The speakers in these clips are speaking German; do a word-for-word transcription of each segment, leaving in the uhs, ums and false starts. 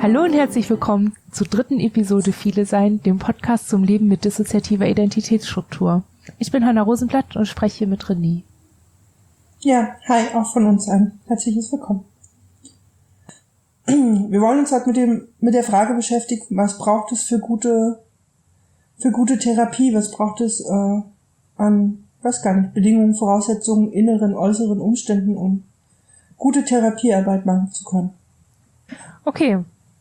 Hallo und herzlich willkommen zur dritten Episode Viele Sein, dem Podcast zum Leben mit dissoziativer Identitätsstruktur. Ich bin Hanna Rosenblatt und spreche hier mit René. Ja, hi, auch von uns ein herzliches Willkommen. Wir wollen uns halt mit dem mit der Frage beschäftigen, was braucht es für gute für gute Therapie, was braucht es äh, an, weiß gar nicht, Bedingungen, Voraussetzungen, inneren, äußeren Umständen, um gute Therapiearbeit machen zu können. Okay.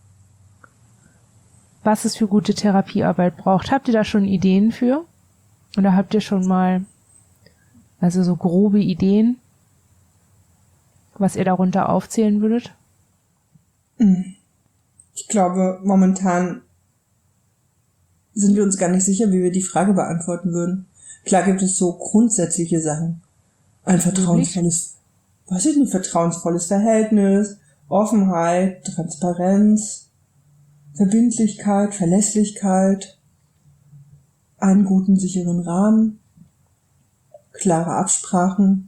Was es für gute Therapiearbeit braucht. Habt ihr da schon Ideen für? Oder habt ihr schon mal, also so grobe Ideen, was ihr darunter aufzählen würdet? Ich glaube, momentan sind wir uns gar nicht sicher, wie wir die Frage beantworten würden. Klar gibt es so grundsätzliche Sachen. Ein vertrauensvolles, weiß ich nicht, vertrauensvolles Verhältnis, Offenheit, Transparenz, Verbindlichkeit, Verlässlichkeit, einen guten, sicheren Rahmen, klare Absprachen.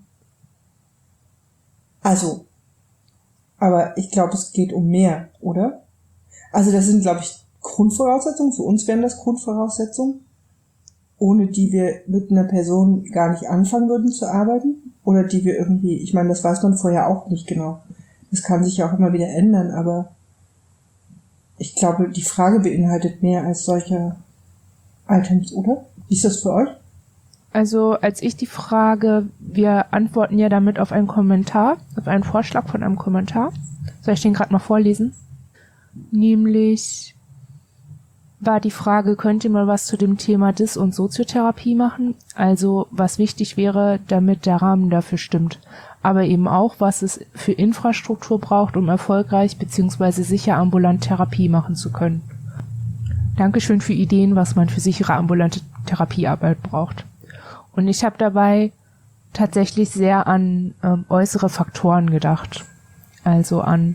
Also, aber ich glaube, es geht um mehr, oder? Also das sind, glaube ich, Grundvoraussetzungen. Für uns wären das Grundvoraussetzungen, ohne die wir mit einer Person gar nicht anfangen würden zu arbeiten. Oder die wir irgendwie, ich meine, das weiß man vorher auch nicht genau. Das kann sich ja auch immer wieder ändern, aber ich glaube, die Frage beinhaltet mehr als solche Items, oder? Wie ist das für euch? Also als ich die Frage, wir antworten ja damit auf einen Kommentar, auf einen Vorschlag von einem Kommentar. Soll ich den gerade mal vorlesen? Nämlich war die Frage, könnt ihr mal was zu dem Thema Dis- und Soziotherapie machen? Also was wichtig wäre, damit der Rahmen dafür stimmt. Aber eben auch, was es für Infrastruktur braucht, um erfolgreich bzw. sicher ambulant Therapie machen zu können. Dankeschön für Ideen, was man für sichere ambulante Therapiearbeit braucht. Und ich habe dabei tatsächlich sehr an ähm, äußere Faktoren gedacht. Also an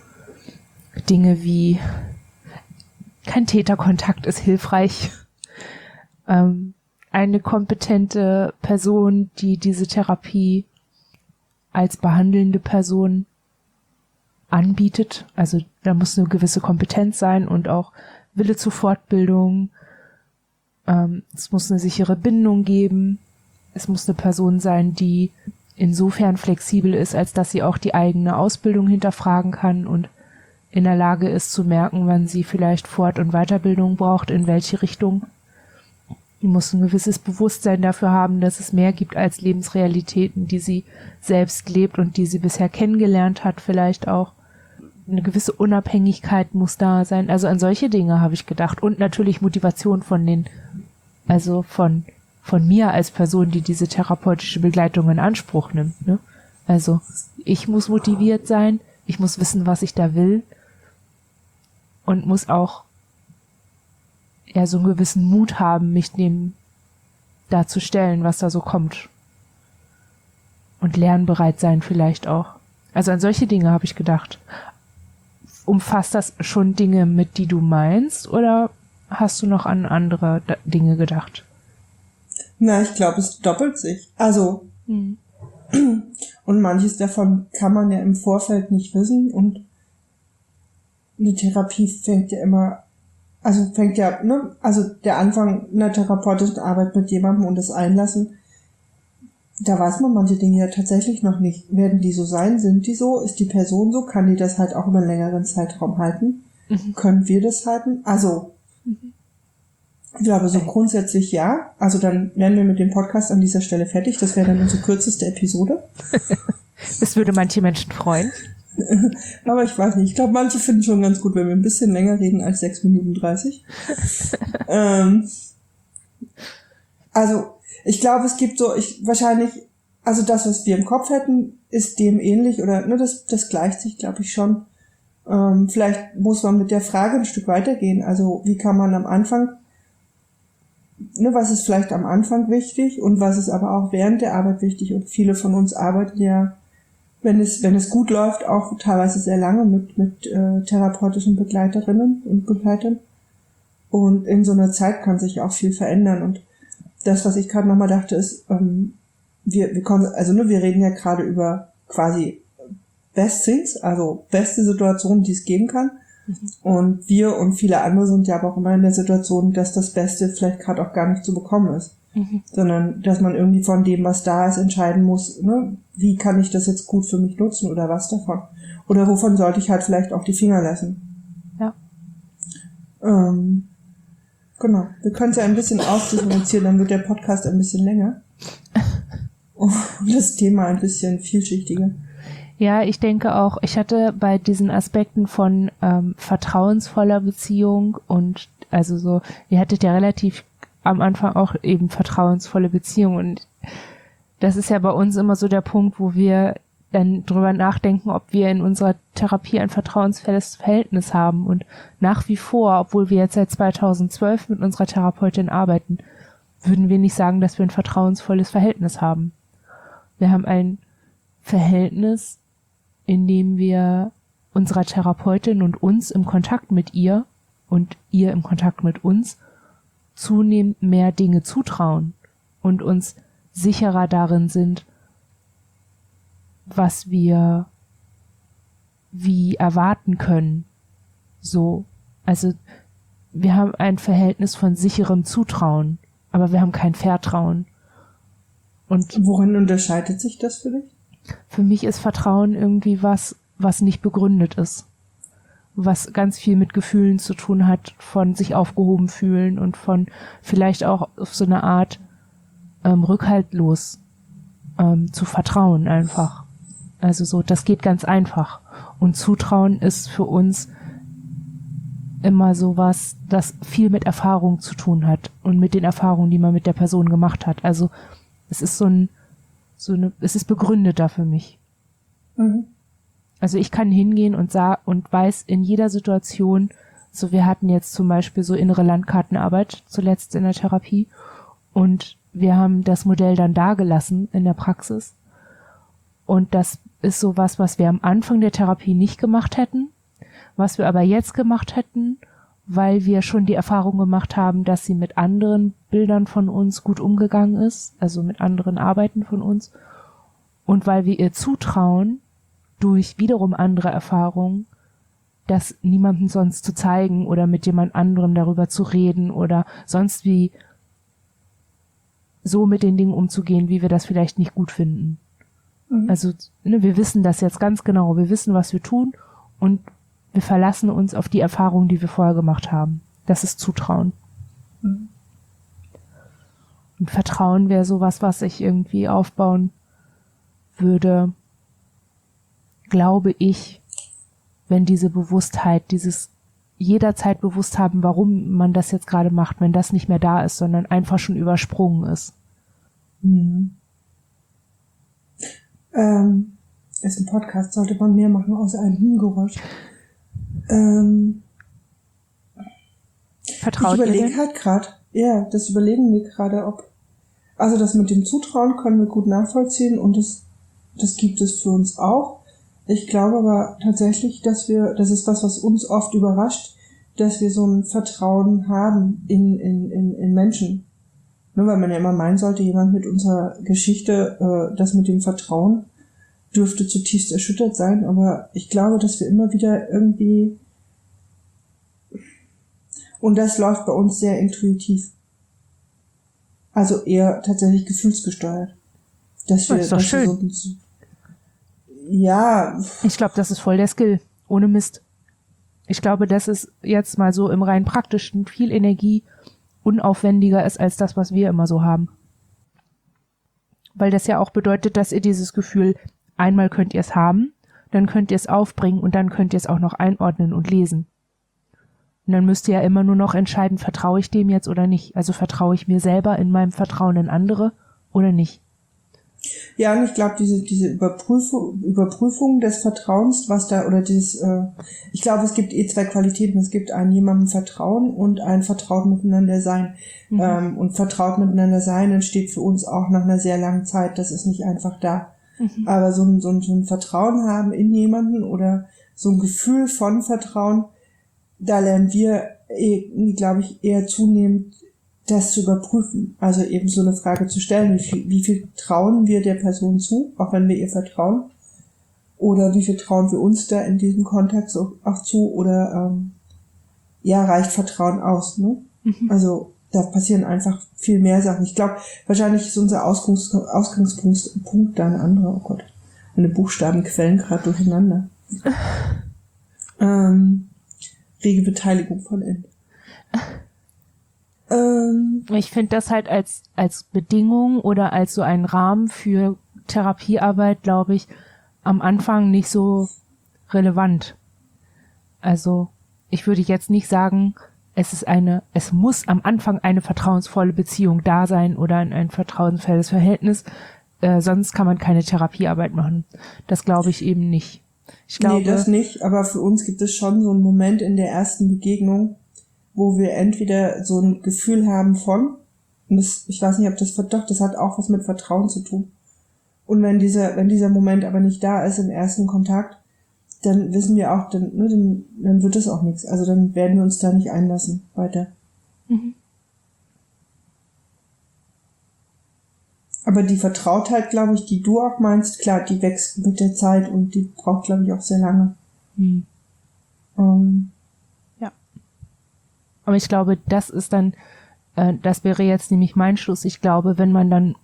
Dinge wie kein Täterkontakt ist hilfreich. Ähm, eine kompetente Person, die diese Therapie als behandelnde Person anbietet. Also da muss eine gewisse Kompetenz sein und auch Wille zur Fortbildung. Ähm, es muss eine sichere Bindung geben. Es muss eine Person sein, die insofern flexibel ist, als dass sie auch die eigene Ausbildung hinterfragen kann und in der Lage ist zu merken, wann sie vielleicht Fort- und Weiterbildung braucht, in welche Richtung. Die muss ein gewisses Bewusstsein dafür haben, dass es mehr gibt als Lebensrealitäten, die sie selbst lebt und die sie bisher kennengelernt hat, vielleicht auch. Eine gewisse Unabhängigkeit muss da sein. Also an solche Dinge habe ich gedacht. Und natürlich Motivation von den, also von, von mir als Person, die diese therapeutische Begleitung in Anspruch nimmt, ne? Also ich muss motiviert sein, ich muss wissen, was ich da will und muss auch ja so einen gewissen Mut haben, mich dem darzustellen, was da so kommt. Und lernbereit sein vielleicht auch. Also an solche Dinge habe ich gedacht. Umfasst das schon Dinge mit, die du meinst, oder hast du noch an andere D- Dinge gedacht? Na, ich glaube, es doppelt sich. Also, hm. Und manches davon kann man ja im Vorfeld nicht wissen und eine Therapie fängt ja immer, also fängt ja, ne, also der Anfang einer therapeutischen Arbeit mit jemandem und das Einlassen, da weiß man manche Dinge ja tatsächlich noch nicht. Werden die so sein? Sind die so? Ist die Person so? Kann die das halt auch über einen längeren Zeitraum halten? Mhm. Können wir das halten? Also, mhm. Ich glaube, so grundsätzlich ja. Also dann wären wir mit dem Podcast an dieser Stelle fertig. Das wäre dann unsere kürzeste Episode. Das würde manche Menschen freuen. Aber ich weiß nicht. Ich glaube, manche finden schon ganz gut, wenn wir ein bisschen länger reden als sechs Minuten dreißig. ähm, also, ich glaube, es gibt so, ich wahrscheinlich, also das, was wir im Kopf hätten, ist dem ähnlich oder ne, das, das gleicht sich, glaube ich, schon. Ähm, vielleicht muss man mit der Frage ein Stück weitergehen. Also, wie kann man am Anfang, ne, was ist vielleicht am Anfang wichtig und was ist aber auch während der Arbeit wichtig? Und viele von uns arbeiten ja, wenn es, wenn es gut läuft, auch teilweise sehr lange mit, mit äh, therapeutischen Begleiterinnen und Begleitern. Und in so einer Zeit kann sich auch viel verändern. Und das, was ich gerade nochmal dachte, ist, ähm, wir, wir kommen, also ne, wir reden ja gerade über quasi Best Things, also beste Situationen, die es geben kann. Mhm. Und wir und viele andere sind ja aber auch immer in der Situation, dass das Beste vielleicht gerade auch gar nicht zu bekommen ist. Mhm. Sondern, dass man irgendwie von dem, was da ist, entscheiden muss, ne, wie kann ich das jetzt gut für mich nutzen oder was davon. Oder wovon sollte ich halt vielleicht auch die Finger lassen. Ja. Ähm, genau. Wir können es ja ein bisschen ausdifferenzieren, dann wird der Podcast ein bisschen länger. Und das Thema ein bisschen vielschichtiger. Ja, ich denke auch, ich hatte bei diesen Aspekten von ähm, vertrauensvoller Beziehung und also so, ihr hattet ja relativ am Anfang auch eben vertrauensvolle Beziehungen und das ist ja bei uns immer so der Punkt, wo wir dann drüber nachdenken, ob wir in unserer Therapie ein vertrauensvolles Verhältnis haben und nach wie vor, obwohl wir jetzt seit zweitausendzwölf mit unserer Therapeutin arbeiten, würden wir nicht sagen, dass wir ein vertrauensvolles Verhältnis haben. Wir haben ein Verhältnis, in dem wir unserer Therapeutin und uns im Kontakt mit ihr und ihr im Kontakt mit uns zunehmend mehr Dinge zutrauen und uns sicherer darin sind, was wir wie erwarten können. So, also wir haben ein Verhältnis von sicherem Zutrauen, aber wir haben kein Vertrauen. Und worin unterscheidet sich das für dich? Für mich ist Vertrauen irgendwie was, was nicht begründet ist. Was ganz viel mit Gefühlen zu tun hat, von sich aufgehoben fühlen und von vielleicht auch auf so eine Art ähm, rückhaltlos ähm, zu vertrauen einfach. Also so, das geht ganz einfach. Und Zutrauen ist für uns immer sowas, das viel mit Erfahrung zu tun hat und mit den Erfahrungen, die man mit der Person gemacht hat. Also es ist so ein, so eine, es ist begründeter für mich. Mhm. Also ich kann hingehen und sah und weiß in jeder Situation, so wir hatten jetzt zum Beispiel so innere Landkartenarbeit zuletzt in der Therapie und wir haben das Modell dann dagelassen in der Praxis und das ist sowas, was wir am Anfang der Therapie nicht gemacht hätten, was wir aber jetzt gemacht hätten, weil wir schon die Erfahrung gemacht haben, dass sie mit anderen Bildern von uns gut umgegangen ist, also mit anderen Arbeiten von uns und weil wir ihr zutrauen, durch wiederum andere Erfahrungen, das niemandem sonst zu zeigen oder mit jemand anderem darüber zu reden oder sonst wie so mit den Dingen umzugehen, wie wir das vielleicht nicht gut finden. Mhm. Also ne, wir wissen das jetzt ganz genau, wir wissen, was wir tun und wir verlassen uns auf die Erfahrungen, die wir vorher gemacht haben. Das ist Zutrauen. Mhm. Und Vertrauen wäre sowas, was ich irgendwie aufbauen würde, glaube ich, wenn diese Bewusstheit, dieses jederzeit bewusst haben, warum man das jetzt gerade macht, wenn das nicht mehr da ist, sondern einfach schon übersprungen ist. Mhm. Ähm, ist ein Podcast, sollte man mehr machen, außer einem Hühngeräusch. Ähm, Vertraut ich überlege halt gerade, ja, das überlegen wir gerade, ob, also das mit dem Zutrauen können wir gut nachvollziehen und das, das gibt es für uns auch. Ich glaube aber tatsächlich, dass wir, das ist was, was uns oft überrascht, dass wir so ein Vertrauen haben in, in, in, in Menschen. Nur weil man ja immer meinen sollte, jemand mit unserer Geschichte, äh, das mit dem Vertrauen dürfte zutiefst erschüttert sein, aber ich glaube, dass wir immer wieder irgendwie, und das läuft bei uns sehr intuitiv. Also eher tatsächlich gefühlsgesteuert. Dass wir, das ist doch dass schön. Wir so, ja. Ich glaube, das ist voll der Skill. Ohne Mist. Ich glaube, dass es jetzt mal so im rein praktischen viel Energie unaufwendiger ist als das, was wir immer so haben. Weil das ja auch bedeutet, dass ihr dieses Gefühl, einmal könnt ihr es haben, dann könnt ihr es aufbringen und dann könnt ihr es auch noch einordnen und lesen. Und dann müsst ihr ja immer nur noch entscheiden, vertraue ich dem jetzt oder nicht. Also vertraue ich mir selber in meinem Vertrauen in andere oder nicht. Ja, und ich glaube, diese diese Überprüfung Überprüfung des Vertrauens, was da, oder dieses, äh, ich glaube, es gibt eh zwei Qualitäten. Es gibt ein jemandem Vertrauen und ein vertraut miteinander sein. Mhm. Ähm, und vertraut miteinander sein entsteht für uns auch nach einer sehr langen Zeit. Das ist nicht einfach da. Mhm. Aber so ein, so, ein, so ein Vertrauen haben in jemanden oder so ein Gefühl von Vertrauen, da lernen wir, eh, glaube ich, eher zunehmend das zu überprüfen. Also eben so eine Frage zu stellen, wie viel, wie viel trauen wir der Person zu, auch wenn wir ihr vertrauen. Oder wie viel trauen wir uns da in diesem Kontext auch zu? Oder ähm, ja, reicht Vertrauen aus? Ne? Mhm. Also da passieren einfach viel mehr Sachen. Ich glaube, wahrscheinlich ist unser Ausgangs- Ausgangspunkt Punkt da ein anderer. Oh Gott, meine Buchstaben quellen gerade durcheinander. ähm, rege Beteiligung von innen. Ähm, ich finde das halt als als Bedingung oder als so einen Rahmen für Therapiearbeit, glaube ich, am Anfang nicht so relevant. Also ich würde jetzt nicht sagen, es ist eine, es muss am Anfang eine vertrauensvolle Beziehung da sein oder ein, ein vertrauensvolles Verhältnis, äh, sonst kann man keine Therapiearbeit machen. Das glaube ich eben nicht. Ich glaube, nee, das nicht, aber für uns gibt es schon so einen Moment in der ersten Begegnung, wo wir entweder so ein Gefühl haben von, und das, ich weiß nicht, ob das, doch, das hat auch was mit Vertrauen zu tun. Und wenn dieser, wenn dieser Moment aber nicht da ist im ersten Kontakt, dann wissen wir auch, dann, ne, dann, dann wird es auch nichts. Also dann werden wir uns da nicht einlassen weiter. Mhm. Aber die Vertrautheit, glaube ich, die du auch meinst, klar, die wächst mit der Zeit und die braucht, glaube ich, auch sehr lange. Mhm. Um. Ja. Aber ich glaube, das ist dann, äh, das wäre jetzt nämlich mein Schluss. Ich glaube, wenn man dann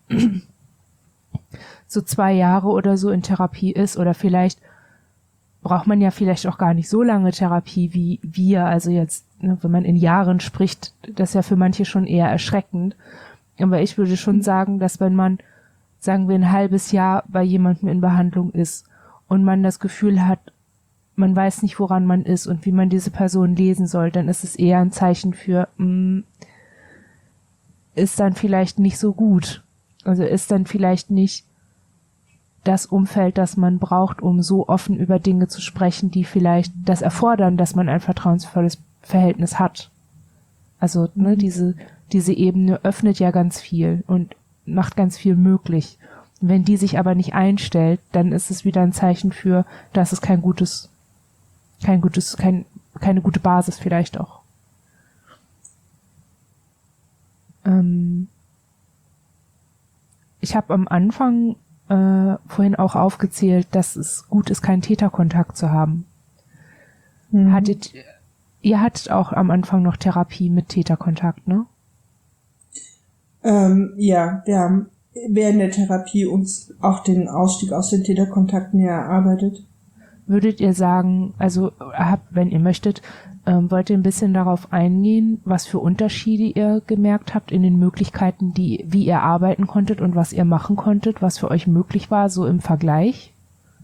so zwei Jahre oder so in Therapie ist oder vielleicht braucht man ja vielleicht auch gar nicht so lange Therapie wie wir, also jetzt, ne, wenn man in Jahren spricht, das ist ja für manche schon eher erschreckend. Aber ich würde schon sagen, dass wenn man, sagen wir, ein halbes Jahr bei jemandem in Behandlung ist und man das Gefühl hat, man weiß nicht, woran man ist und wie man diese Person lesen soll, dann ist es eher ein Zeichen für, mh, ist dann vielleicht nicht so gut. Also ist dann vielleicht nicht das Umfeld, das man braucht, um so offen über Dinge zu sprechen, die vielleicht das erfordern, dass man ein vertrauensvolles Verhältnis hat. Also ne, diese diese Ebene öffnet ja ganz viel und macht ganz viel möglich. Und wenn die sich aber nicht einstellt, dann ist es wieder ein Zeichen für, dass es kein gutes, kein gutes, kein keine gute Basis vielleicht auch. Ähm ich habe am Anfang Äh, vorhin auch aufgezählt, dass es gut ist, keinen Täterkontakt zu haben. Mhm. Hattet, ihr hattet auch am Anfang noch Therapie mit Täterkontakt, ne? Ähm, ja, wir haben während der Therapie uns auch den Ausstieg aus den Täterkontakten ja erarbeitet. Würdet ihr sagen, also habt, wenn ihr möchtet, ähm, wollt ihr ein bisschen darauf eingehen, was für Unterschiede ihr gemerkt habt in den Möglichkeiten, die, wie ihr arbeiten konntet und was ihr machen konntet, was für euch möglich war, so im Vergleich?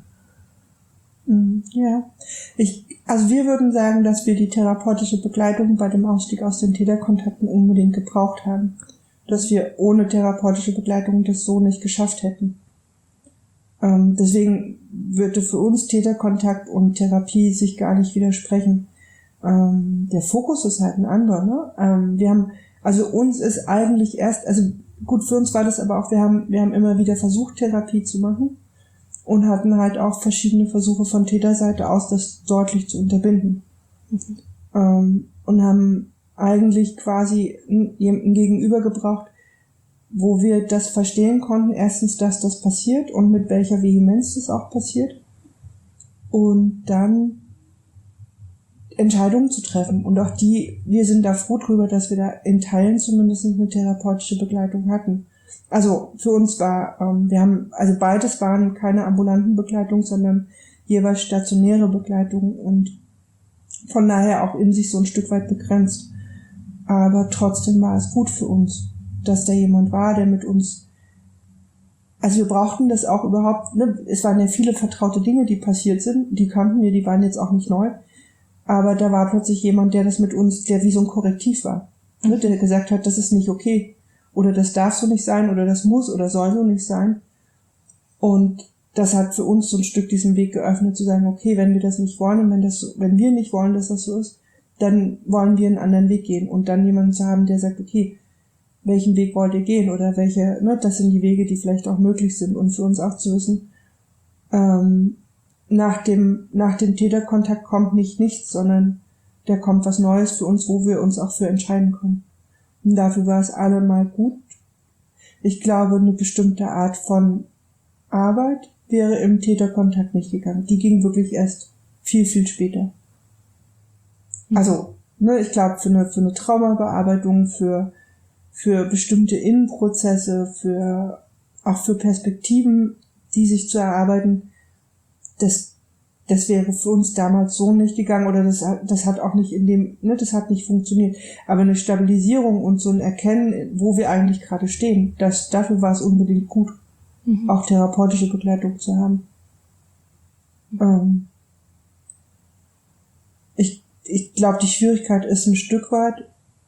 Ja, ich, also wir würden sagen, dass wir die therapeutische Begleitung bei dem Ausstieg aus den Täterkontakten unbedingt gebraucht haben. Dass wir ohne therapeutische Begleitung das so nicht geschafft hätten. Ähm, deswegen würde für uns Täterkontakt und Therapie sich gar nicht widersprechen. Ähm, der Fokus ist halt ein anderer, ne? Ähm, wir haben, also uns ist eigentlich erst, also gut, für uns war das aber auch, wir haben, wir haben immer wieder versucht, Therapie zu machen und hatten halt auch verschiedene Versuche von Täterseite aus, das deutlich zu unterbinden. Mhm. Ähm, und haben eigentlich quasi jemanden gegenüber gebraucht, wo wir das verstehen konnten, erstens, dass das passiert und mit welcher Vehemenz das auch passiert und dann Entscheidungen zu treffen. Und auch die, wir sind da froh drüber, dass wir da in Teilen zumindest eine therapeutische Begleitung hatten. Also für uns war, ähm, wir haben, also beides waren keine ambulanten Begleitungen, sondern jeweils stationäre Begleitungen und von daher auch in sich so ein Stück weit begrenzt. Aber trotzdem war es gut für uns, dass da jemand war, der mit uns, also wir brauchten das auch überhaupt, ne? Es waren ja viele vertraute Dinge, die passiert sind, die kannten wir, die waren jetzt auch nicht neu, aber da war plötzlich jemand, der das mit uns, der wie so ein Korrektiv war, mhm. ne? Der gesagt hat, das ist nicht okay, oder das darf so nicht sein, oder das muss oder soll so nicht sein, und das hat für uns so ein Stück diesen Weg geöffnet, zu sagen, okay, wenn wir das nicht wollen und wenn das, wenn wir nicht wollen, dass das so ist, dann wollen wir einen anderen Weg gehen, und dann jemanden zu haben, der sagt, okay, welchen Weg wollt ihr gehen oder welche, ne, das sind die Wege, die vielleicht auch möglich sind, und für uns auch zu wissen, ähm, nach dem, nach dem Täterkontakt kommt nicht nichts, sondern da kommt was Neues für uns, wo wir uns auch für entscheiden können. Und dafür war es allemal gut. Ich glaube, eine bestimmte Art von Arbeit wäre im Täterkontakt nicht gegangen. Die ging wirklich erst viel, viel später. Also, ne, ich glaube, für eine, für eine Traumabearbeitung, für, für bestimmte Innenprozesse, für, auch für Perspektiven, die sich zu erarbeiten, das, das wäre für uns damals so nicht gegangen, oder das, das hat auch nicht in dem, ne, das hat nicht funktioniert. Aber eine Stabilisierung und so ein Erkennen, wo wir eigentlich gerade stehen, das, dafür war es unbedingt gut, mhm. auch therapeutische Begleitung zu haben. Mhm. Ähm, ich, ich glaube, die Schwierigkeit ist ein Stück weit,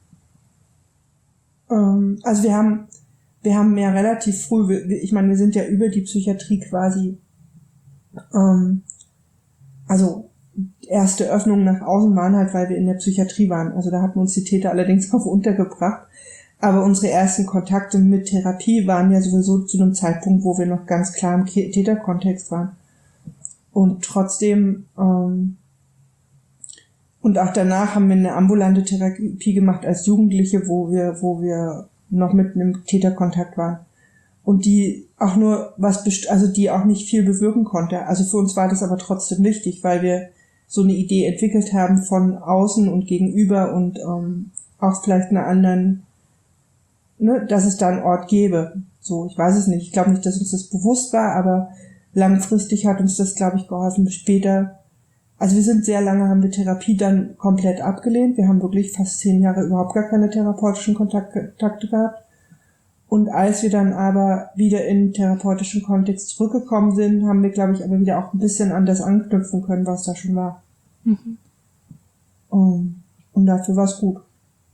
ähm, also wir haben, wir haben ja relativ früh, wir, ich meine, wir sind ja über die Psychiatrie quasi, ähm, also erste Öffnungen nach außen waren halt, weil wir in der Psychiatrie waren. Also da hatten uns die Täter allerdings auch untergebracht. Aber unsere ersten Kontakte mit Therapie waren ja sowieso zu einem Zeitpunkt, wo wir noch ganz klar im Täterkontext waren. Und trotzdem, ähm, und auch danach haben wir eine ambulante Therapie gemacht als Jugendliche, wo wir, wo wir noch mit einem Täterkontakt waren. Und die auch nur was, best- also die auch nicht viel bewirken konnte. Also für uns war das aber trotzdem wichtig, weil wir so eine Idee entwickelt haben von außen und gegenüber und ähm, auch vielleicht einer anderen, ne, dass es da einen Ort gäbe. So, ich weiß es nicht. Ich glaube nicht, dass uns das bewusst war, aber langfristig hat uns das, glaube ich, geholfen. Später, also wir sind sehr lange, haben wir Therapie dann komplett abgelehnt. Wir haben wirklich fast zehn Jahre überhaupt gar keine therapeutischen Kontakte gehabt. Und als wir dann aber wieder in den therapeutischen Kontext zurückgekommen sind, haben wir, glaube ich, aber wieder auch ein bisschen an das anknüpfen können, was da schon war. Mhm. Um, und dafür war es gut.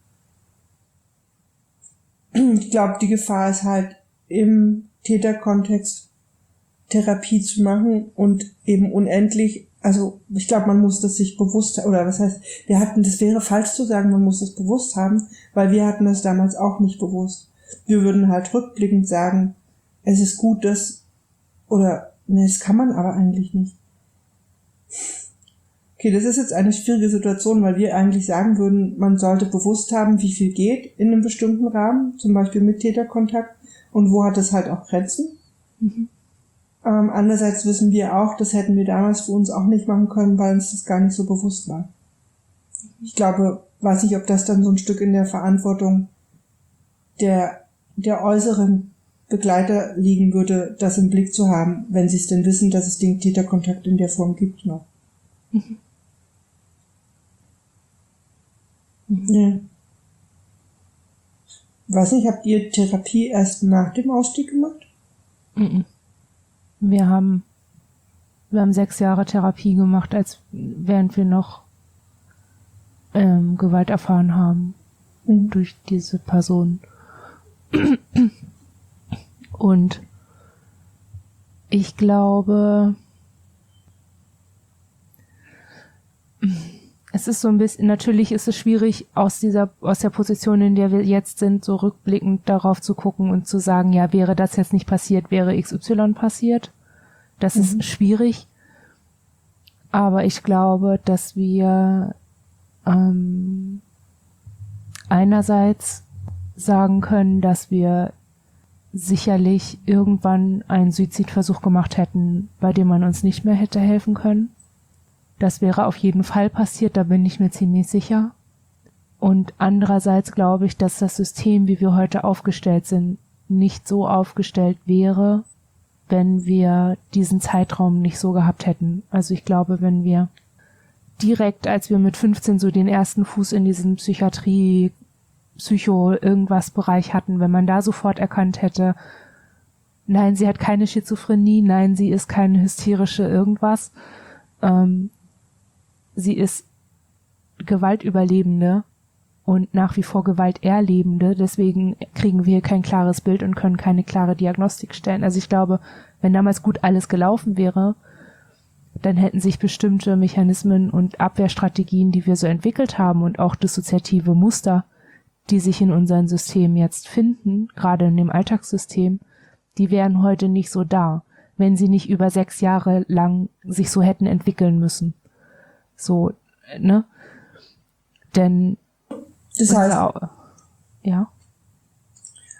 Ich glaube, die Gefahr ist halt, im Täterkontext Therapie zu machen und eben unendlich, also ich glaube, man muss das sich bewusst, oder was heißt, wir hatten, das wäre falsch zu sagen, man muss das bewusst haben, weil wir hatten das damals auch nicht bewusst. Wir würden halt rückblickend sagen, es ist gut, dass, oder, ne, das kann man aber eigentlich nicht. Okay, das ist jetzt eine schwierige Situation, weil wir eigentlich sagen würden, man sollte bewusst haben, wie viel geht in einem bestimmten Rahmen, zum Beispiel mit Täterkontakt, und wo hat es halt auch Grenzen. Mhm. Ähm, andererseits wissen wir auch, das hätten wir damals für uns auch nicht machen können, weil uns das gar nicht so bewusst war. Ich glaube, weiß nicht, ob das dann so ein Stück in der Verantwortung der, der äußeren Begleiter liegen würde, das im Blick zu haben, wenn sie es denn wissen, dass es den Täterkontakt in der Form gibt noch. Mhm. Mhm. Ja. Weiß nicht, habt ihr Therapie erst nach dem Ausstieg gemacht? Mhm. Wir haben, wir haben sechs Jahre Therapie gemacht, als während wir noch ähm, Gewalt erfahren haben mhm. durch diese Person. Und ich glaube, es ist so ein bisschen, natürlich ist es schwierig, aus dieser, aus der Position, in der wir jetzt sind, so rückblickend darauf zu gucken und zu sagen, ja, wäre das jetzt nicht passiert, wäre X Y passiert. Das mhm. ist schwierig. Aber ich glaube, dass wir ähm, einerseits sagen können, dass wir sicherlich irgendwann einen Suizidversuch gemacht hätten, bei dem man uns nicht mehr hätte helfen können. Das wäre auf jeden Fall passiert, da bin ich mir ziemlich sicher. Und andererseits glaube ich, dass das System, wie wir heute aufgestellt sind, nicht so aufgestellt wäre, wenn wir diesen Zeitraum nicht so gehabt hätten. Also ich glaube, wenn wir direkt, als wir mit fünfzehn so den ersten Fuß in diesem Psychiatrie, Psycho, irgendwas Bereich hatten, wenn man da sofort erkannt hätte, nein, sie hat keine Schizophrenie, nein, sie ist keine hysterische irgendwas, ähm, sie ist Gewaltüberlebende und nach wie vor Gewalterlebende, deswegen kriegen wir kein klares Bild und können keine klare Diagnostik stellen. Also ich glaube, wenn damals gut alles gelaufen wäre, dann hätten sich bestimmte Mechanismen und Abwehrstrategien, die wir so entwickelt haben und auch dissoziative Muster, die sich in unserem System jetzt finden, gerade in dem Alltagssystem, die wären heute nicht so da, wenn sie nicht über sechs Jahre lang sich so hätten entwickeln müssen. So, ne? Denn das heißt, ja.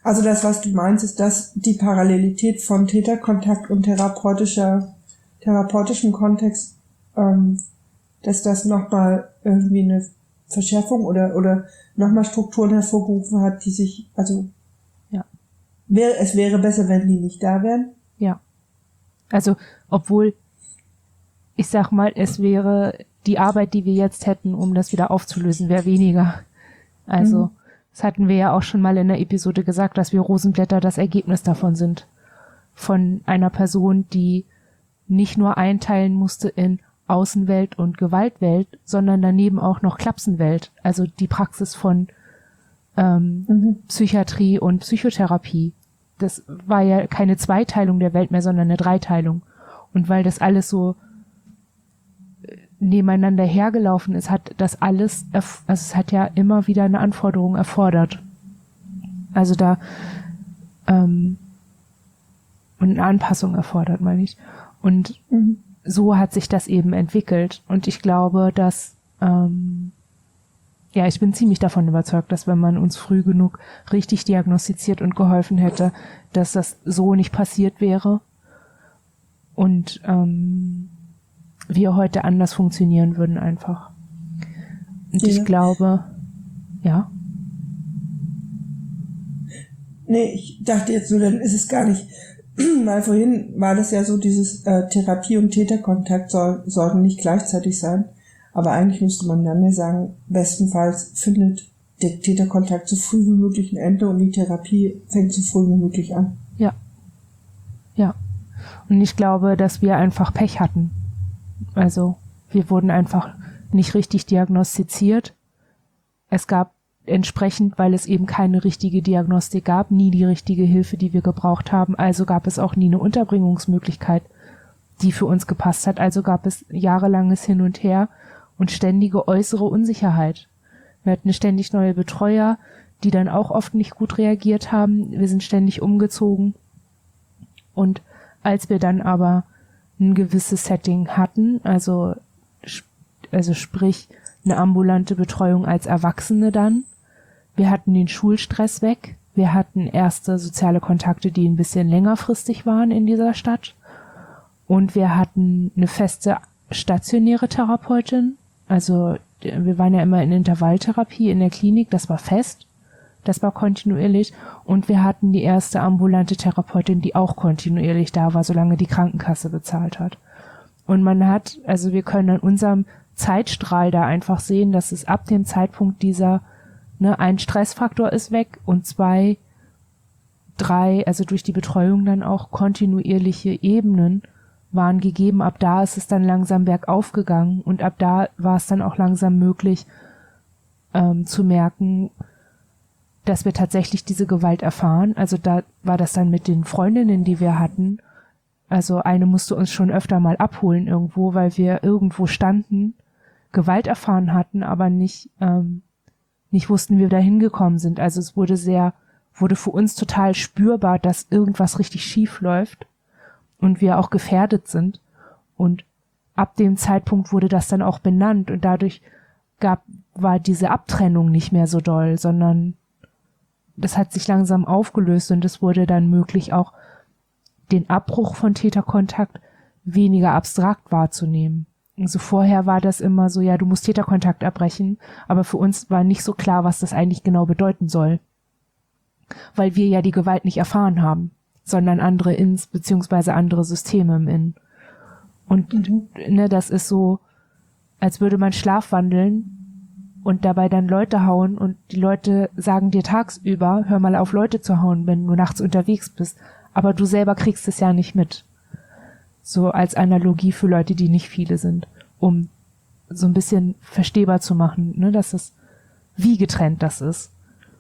Also das, was du meinst, ist, dass die Parallelität von Täterkontakt und therapeutischer, therapeutischem Kontext, ähm, dass das nochmal irgendwie eine Verschärfung oder, oder nochmal Strukturen hervorgerufen hat, die sich, also, ja. Wäre, es wäre besser, wenn die nicht da wären. Ja. Also, obwohl, ich sag mal, es wäre, die Arbeit, die wir jetzt hätten, um das wieder aufzulösen, wäre weniger. Also, mhm. Das hatten wir ja auch schon mal in der Episode gesagt, dass wir Rosenblätter das Ergebnis davon sind. Von einer Person, die nicht nur einteilen musste in Außenwelt und Gewaltwelt, sondern daneben auch noch Klapsenwelt. Also die Praxis von ähm, mhm. Psychiatrie und Psychotherapie. Das war ja keine Zweiteilung der Welt mehr, sondern eine Dreiteilung. Und weil das alles so nebeneinander hergelaufen ist, hat das alles, also es hat ja immer wieder eine Anforderung erfordert. Also da ähm, und eine Anpassung erfordert, meine ich. Und mhm. so hat sich das eben entwickelt. Und ich glaube, dass ähm, ja, ich bin ziemlich davon überzeugt, dass wenn man uns früh genug richtig diagnostiziert und geholfen hätte, dass das so nicht passiert wäre. Und ähm, wir heute anders funktionieren würden einfach. Und ja. Ich glaube, ja. Nee, ich dachte jetzt so, dann ist es gar nicht, weil vorhin war das ja so, dieses äh, Therapie und Täterkontakt soll, sollten nicht gleichzeitig sein, aber eigentlich müsste man dann ja sagen, bestenfalls findet der Täterkontakt so früh wie möglich ein Ende und die Therapie fängt so früh wie möglich an. Ja. Ja. Und ich glaube, dass wir einfach Pech hatten. Also wir wurden einfach nicht richtig diagnostiziert. Es gab entsprechend, weil es eben keine richtige Diagnostik gab, nie die richtige Hilfe, die wir gebraucht haben. Also gab es auch nie eine Unterbringungsmöglichkeit, die für uns gepasst hat. Also gab es jahrelanges Hin und Her und ständige äußere Unsicherheit. Wir hatten ständig neue Betreuer, die dann auch oft nicht gut reagiert haben. Wir sind ständig umgezogen. Und als wir dann aber ein gewisses Setting hatten, also, also sprich eine ambulante Betreuung als Erwachsene dann. Wir hatten den Schulstress weg. Wir hatten erste soziale Kontakte, die ein bisschen längerfristig waren in dieser Stadt. Und wir hatten eine feste stationäre Therapeutin. Also wir waren ja immer in Intervalltherapie in der Klinik, das war fest. Das war kontinuierlich. Und wir hatten die erste ambulante Therapeutin, die auch kontinuierlich da war, solange die Krankenkasse bezahlt hat. Und man hat, also wir können an unserem Zeitstrahl da einfach sehen, dass es ab dem Zeitpunkt dieser, ne, ein Stressfaktor ist weg und zwei, drei, also durch die Betreuung dann auch kontinuierliche Ebenen waren gegeben. Ab da ist es dann langsam bergauf gegangen und ab da war es dann auch langsam möglich ähm, zu merken, dass wir tatsächlich diese Gewalt erfahren. Also da war das dann mit den Freundinnen, die wir hatten. Also eine musste uns schon öfter mal abholen irgendwo, weil wir irgendwo standen, Gewalt erfahren hatten, aber nicht ähm, nicht wussten, wie wir da hingekommen sind. Also es wurde sehr, wurde für uns total spürbar, dass irgendwas richtig schief läuft und wir auch gefährdet sind. Und ab dem Zeitpunkt wurde das dann auch benannt und dadurch gab, war diese Abtrennung nicht mehr so doll, sondern das hat sich langsam aufgelöst und es wurde dann möglich, auch den Abbruch von Täterkontakt weniger abstrakt wahrzunehmen. Also vorher war das immer so, ja, du musst Täterkontakt abbrechen, aber für uns war nicht so klar, was das eigentlich genau bedeuten soll. Weil wir ja die Gewalt nicht erfahren haben, sondern andere Ins beziehungsweise andere Systeme im Innen. Und mhm. ne, das ist so, als würde man schlafwandeln und dabei dann Leute hauen und die Leute sagen dir tagsüber, hör mal auf, Leute zu hauen, wenn du nachts unterwegs bist. Aber du selber kriegst es ja nicht mit. So als Analogie für Leute, die nicht viele sind, um so ein bisschen verstehbar zu machen, ne, dass es, wie getrennt das ist.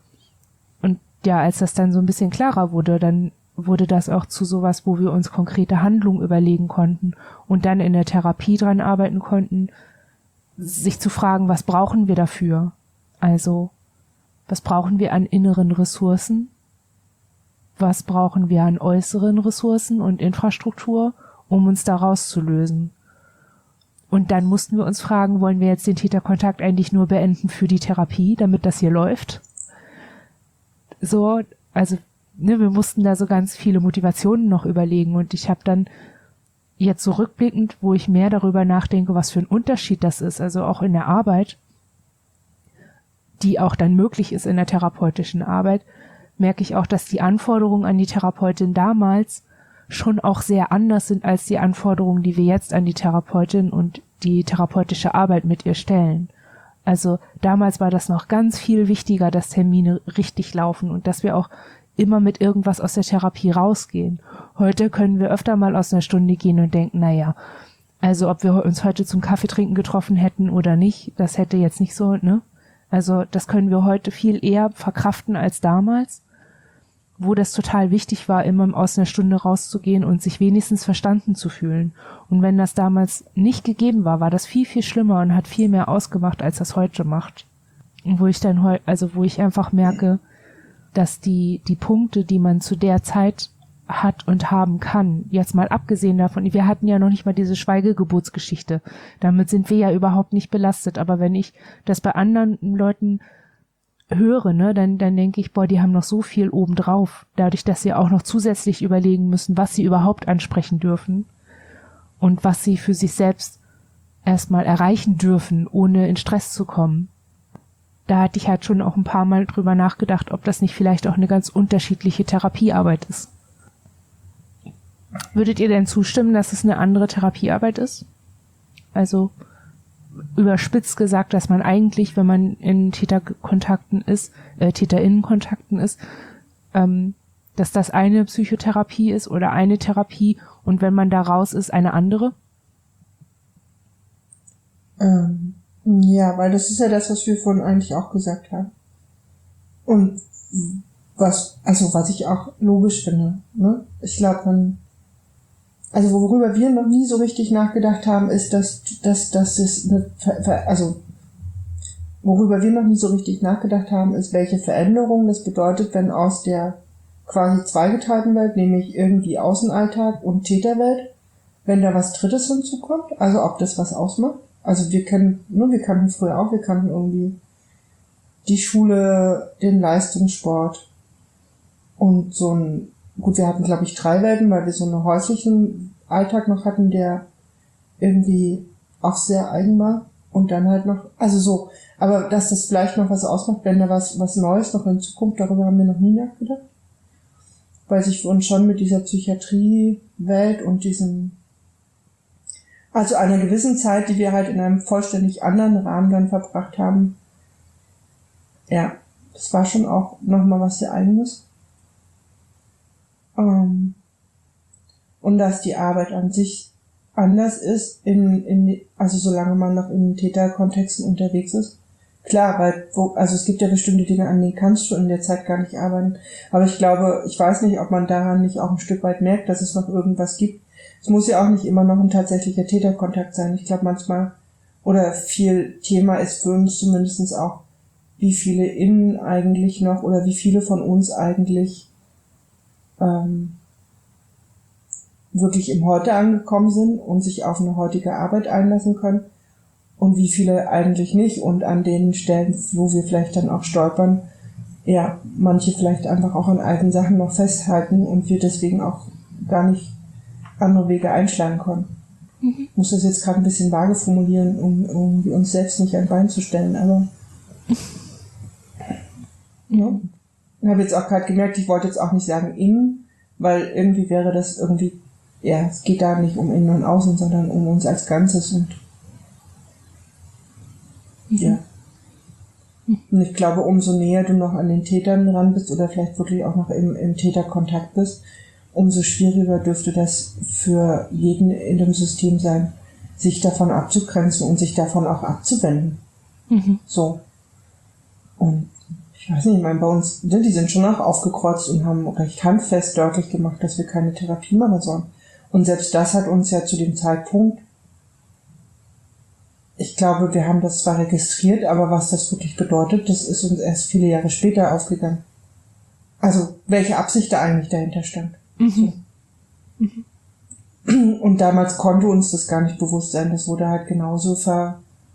Und ja, als das dann so ein bisschen klarer wurde, dann wurde das auch zu sowas, wo wir uns konkrete Handlungen überlegen konnten und dann in der Therapie dran arbeiten konnten, sich zu fragen, was brauchen wir dafür? Also, was brauchen wir an inneren Ressourcen? Was brauchen wir an äußeren Ressourcen und Infrastruktur, um uns da rauszulösen? Und dann mussten wir uns fragen, wollen wir jetzt den Täterkontakt eigentlich nur beenden für die Therapie, damit das hier läuft? So, also ne, wir mussten da so ganz viele Motivationen noch überlegen und ich habe dann jetzt so rückblickend, wo ich mehr darüber nachdenke, was für ein Unterschied das ist, also auch in der Arbeit, die auch dann möglich ist in der therapeutischen Arbeit, merke ich auch, dass die Anforderungen an die Therapeutin damals schon auch sehr anders sind als die Anforderungen, die wir jetzt an die Therapeutin und die therapeutische Arbeit mit ihr stellen. Also damals war das noch ganz viel wichtiger, dass Termine richtig laufen und dass wir auch immer mit irgendwas aus der Therapie rausgehen. Heute können wir öfter mal aus einer Stunde gehen und denken, naja, also ob wir uns heute zum Kaffeetrinken getroffen hätten oder nicht, das hätte jetzt nicht so, ne? Also das können wir heute viel eher verkraften als damals, wo das total wichtig war, immer aus einer Stunde rauszugehen und sich wenigstens verstanden zu fühlen. Und wenn das damals nicht gegeben war, war das viel, viel schlimmer und hat viel mehr ausgemacht, als das heute macht. Und wo ich dann heu, also wo ich einfach merke, dass die, die Punkte, die man zu der Zeit hat und haben kann, jetzt mal abgesehen davon, wir hatten ja noch nicht mal diese Schweigegeburtsgeschichte. Damit sind wir ja überhaupt nicht belastet. Aber wenn ich das bei anderen Leuten höre, ne, dann, dann denke ich, boah, die haben noch so viel obendrauf, dadurch, dass sie auch noch zusätzlich überlegen müssen, was sie überhaupt ansprechen dürfen und was sie für sich selbst erstmal erreichen dürfen, ohne in Stress zu kommen. Da hatte ich halt schon auch ein paar Mal drüber nachgedacht, ob das nicht vielleicht auch eine ganz unterschiedliche Therapiearbeit ist. Würdet ihr denn zustimmen, dass es eine andere Therapiearbeit ist? Also überspitzt gesagt, dass man eigentlich, wenn man in Täterkontakten ist, äh, Täterinnenkontakten ist, ähm, dass das eine Psychotherapie ist oder eine Therapie und wenn man da raus ist, eine andere? Ähm, ja, weil das ist ja das, was wir vorhin eigentlich auch gesagt haben. Und was, also was ich auch logisch finde, ne? Ich glaube, man Also worüber wir noch nie so richtig nachgedacht haben, ist, dass, dass, dass es eine, also worüber wir noch nie so richtig nachgedacht haben, ist, welche Veränderung das bedeutet, wenn aus der quasi zweigeteilten Welt, nämlich irgendwie Außenalltag und Täterwelt, wenn da was Drittes hinzukommt, also ob das was ausmacht. Also wir kennen, nur wir kannten früher auch, wir kannten irgendwie die Schule, den Leistungssport und so ein Gut, wir hatten, glaube ich, drei Welten, weil wir so einen häuslichen Alltag noch hatten, der irgendwie auch sehr eigen war. Und dann halt noch, also so, aber dass das vielleicht noch was ausmacht, wenn da was, was Neues noch in Zukunft, darüber haben wir noch nie nachgedacht. Weil sich für uns schon mit dieser Psychiatrie-Welt und diesem, also einer gewissen Zeit, die wir halt in einem vollständig anderen Rahmen dann verbracht haben, ja, das war schon auch nochmal was sehr Eigenes. Um, und dass die Arbeit an sich anders ist, in, in, also solange man noch in Täterkontexten unterwegs ist. Klar, weil, wo, also es gibt ja bestimmte Dinge, an denen kannst du in der Zeit gar nicht arbeiten. Aber ich glaube, ich weiß nicht, ob man daran nicht auch ein Stück weit merkt, dass es noch irgendwas gibt. Es muss ja auch nicht immer noch ein tatsächlicher Täterkontakt sein. Ich glaube manchmal, oder viel Thema ist für uns zumindest auch, wie viele innen eigentlich noch, oder wie viele von uns eigentlich Ähm, wirklich im Heute angekommen sind und sich auf eine heutige Arbeit einlassen können und wie viele eigentlich nicht und an den Stellen, wo wir vielleicht dann auch stolpern, ja, manche vielleicht einfach auch an alten Sachen noch festhalten und wir deswegen auch gar nicht andere Wege einschlagen können. Mhm. Ich muss das jetzt gerade ein bisschen vage formulieren, um irgendwie uns selbst nicht ein Bein zu stellen, aber ja. Ich habe jetzt auch gerade gemerkt, ich wollte jetzt auch nicht sagen innen, weil irgendwie wäre das irgendwie, ja, es geht da nicht um innen und außen, sondern um uns als Ganzes und mhm. ja. Und ich glaube, umso näher du noch an den Tätern ran bist oder vielleicht wirklich auch noch im, im Täterkontakt bist, umso schwieriger dürfte das für jeden in dem System sein, sich davon abzugrenzen und sich davon auch abzuwenden. Mhm. So. Und ich weiß nicht, ich meine, bei uns, die sind schon auch aufgekreuzt und haben recht handfest deutlich gemacht, dass wir keine Therapie machen sollen. Und selbst das hat uns ja zu dem Zeitpunkt, ich glaube, wir haben das zwar registriert, aber was das wirklich bedeutet, das ist uns erst viele Jahre später aufgegangen. Also, welche Absicht da eigentlich dahinter stand. Mhm. So. Mhm. Und damals konnte uns das gar nicht bewusst sein, das wurde halt genauso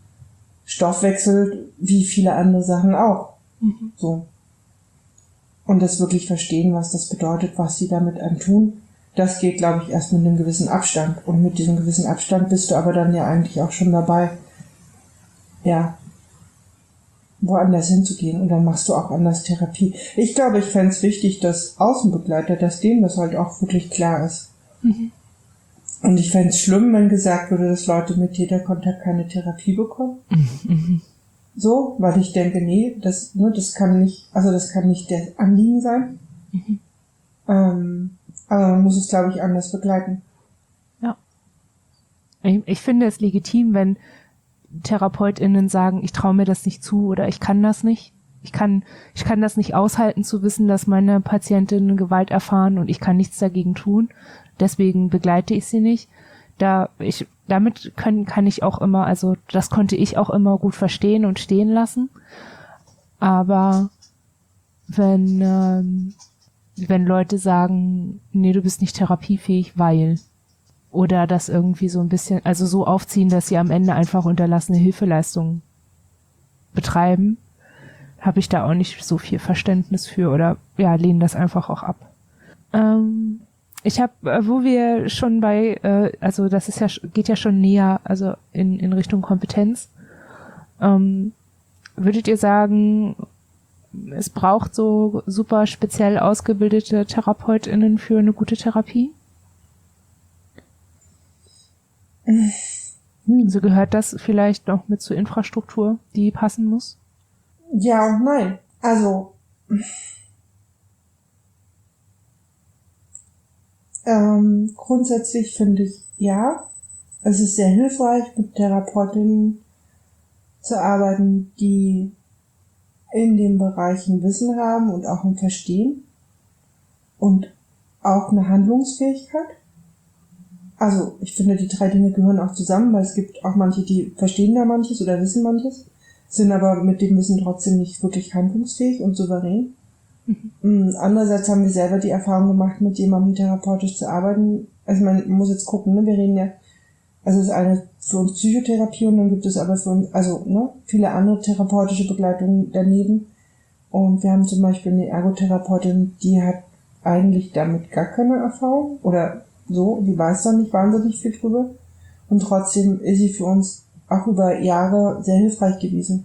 verstoffwechselt wie viele andere Sachen auch. Mhm. So. und das wirklich verstehen, was das bedeutet, was sie damit einem tun. Das geht, glaube ich, erst mit einem gewissen Abstand. Und mit diesem gewissen Abstand bist du aber dann ja eigentlich auch schon dabei, ja, woanders hinzugehen. Und dann machst du auch anders Therapie. Ich glaube, ich fände es wichtig, dass Außenbegleiter, dass denen das halt auch wirklich klar ist. Mhm. Und ich fände es schlimm, wenn gesagt würde, dass Leute mit Täterkontakt keine Therapie bekommen. Mhm. So, weil ich denke, nee, das, ne, das kann nicht, also das kann nicht der Anliegen sein. Mhm. Ähm, aber man muss es, glaube ich, anders begleiten. Ja. Ich, ich finde es legitim, wenn TherapeutInnen sagen, ich traue mir das nicht zu oder ich kann das nicht. Ich kann, ich kann das nicht aushalten zu wissen, dass meine Patientinnen Gewalt erfahren und ich kann nichts dagegen tun. Deswegen begleite ich sie nicht. Da ich, damit können, kann ich auch immer, also das konnte ich auch immer gut verstehen und stehen lassen. Aber wenn, ähm, wenn Leute sagen, nee, du bist nicht therapiefähig, weil, oder das irgendwie so ein bisschen, also so aufziehen, dass sie am Ende einfach unterlassene Hilfeleistungen betreiben, habe ich da auch nicht so viel Verständnis für oder ja, lehnen das einfach auch ab. Ähm, ich habe, wo wir schon bei, äh, also das ist ja, geht ja schon näher, also in, in Richtung Kompetenz, ähm, würdet ihr sagen, es braucht so super speziell ausgebildete TherapeutInnen für eine gute Therapie? Hm. So gehört das vielleicht noch mit zur Infrastruktur, die passen muss? Ja und nein. Also ähm, grundsätzlich finde ich, ja, es ist sehr hilfreich, mit Therapeutinnen zu arbeiten, die in den Bereichen Wissen haben und auch ein Verstehen und auch eine Handlungsfähigkeit. Also ich finde, die drei Dinge gehören auch zusammen, weil es gibt auch manche, die verstehen da manches oder wissen manches, sind aber mit dem Wissen trotzdem nicht wirklich handlungsfähig und souverän. Mhm. Andererseits haben wir selber die Erfahrung gemacht, mit jemandem therapeutisch zu arbeiten. Also man muss jetzt gucken, ne, wir reden ja, also es ist eine für uns Psychotherapie und dann gibt es aber für uns, also ne, viele andere therapeutische Begleitungen daneben. Und wir haben zum Beispiel eine Ergotherapeutin, die hat eigentlich damit gar keine Erfahrung oder so, die weiß da nicht wahnsinnig viel drüber. Und trotzdem ist sie für uns auch über Jahre sehr hilfreich gewesen.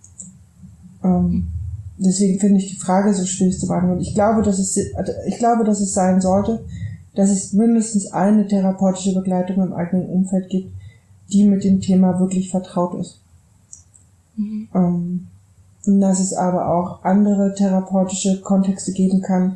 Ähm, deswegen finde ich die Frage so schwierig zu beantworten. Ich glaube, dass es, ich glaube, dass es sein sollte, dass es mindestens eine therapeutische Begleitung im eigenen Umfeld gibt, die mit dem Thema wirklich vertraut ist. Mhm. Ähm, und dass es aber auch andere therapeutische Kontexte geben kann,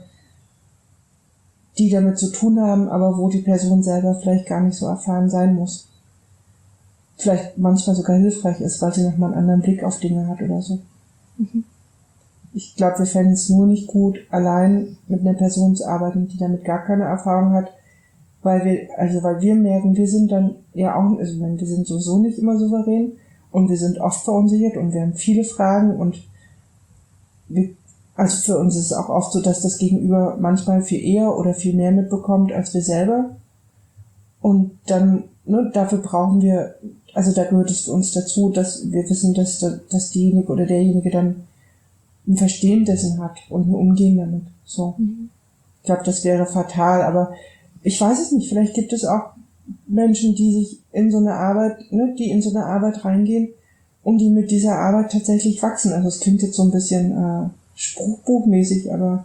die damit zu tun haben, aber wo die Person selber vielleicht gar nicht so erfahren sein muss. Vielleicht manchmal sogar hilfreich ist, weil sie nochmal einen anderen Blick auf Dinge hat oder so. Mhm. Ich glaube, wir fänden es nur nicht gut, allein mit einer Person zu arbeiten, die damit gar keine Erfahrung hat, weil wir, also weil wir merken, wir sind dann ja auch, also wir sind sowieso nicht immer souverän und wir sind oft verunsichert und wir haben viele Fragen und wir, also für uns ist es auch oft so, dass das Gegenüber manchmal viel eher oder viel mehr mitbekommt als wir selber. Und dann, ne, dafür brauchen wir, also da gehört es für uns dazu, dass wir wissen, dass, dass diejenige oder derjenige dann ein Verstehen dessen hat und ein Umgehen damit. So. Mhm. Ich glaube, das wäre fatal, aber ich weiß es nicht. Vielleicht gibt es auch Menschen, die sich in so eine Arbeit, ne, die in so eine Arbeit reingehen und die mit dieser Arbeit tatsächlich wachsen. Also es klingt jetzt so ein bisschen äh, spruchbuchmäßig, aber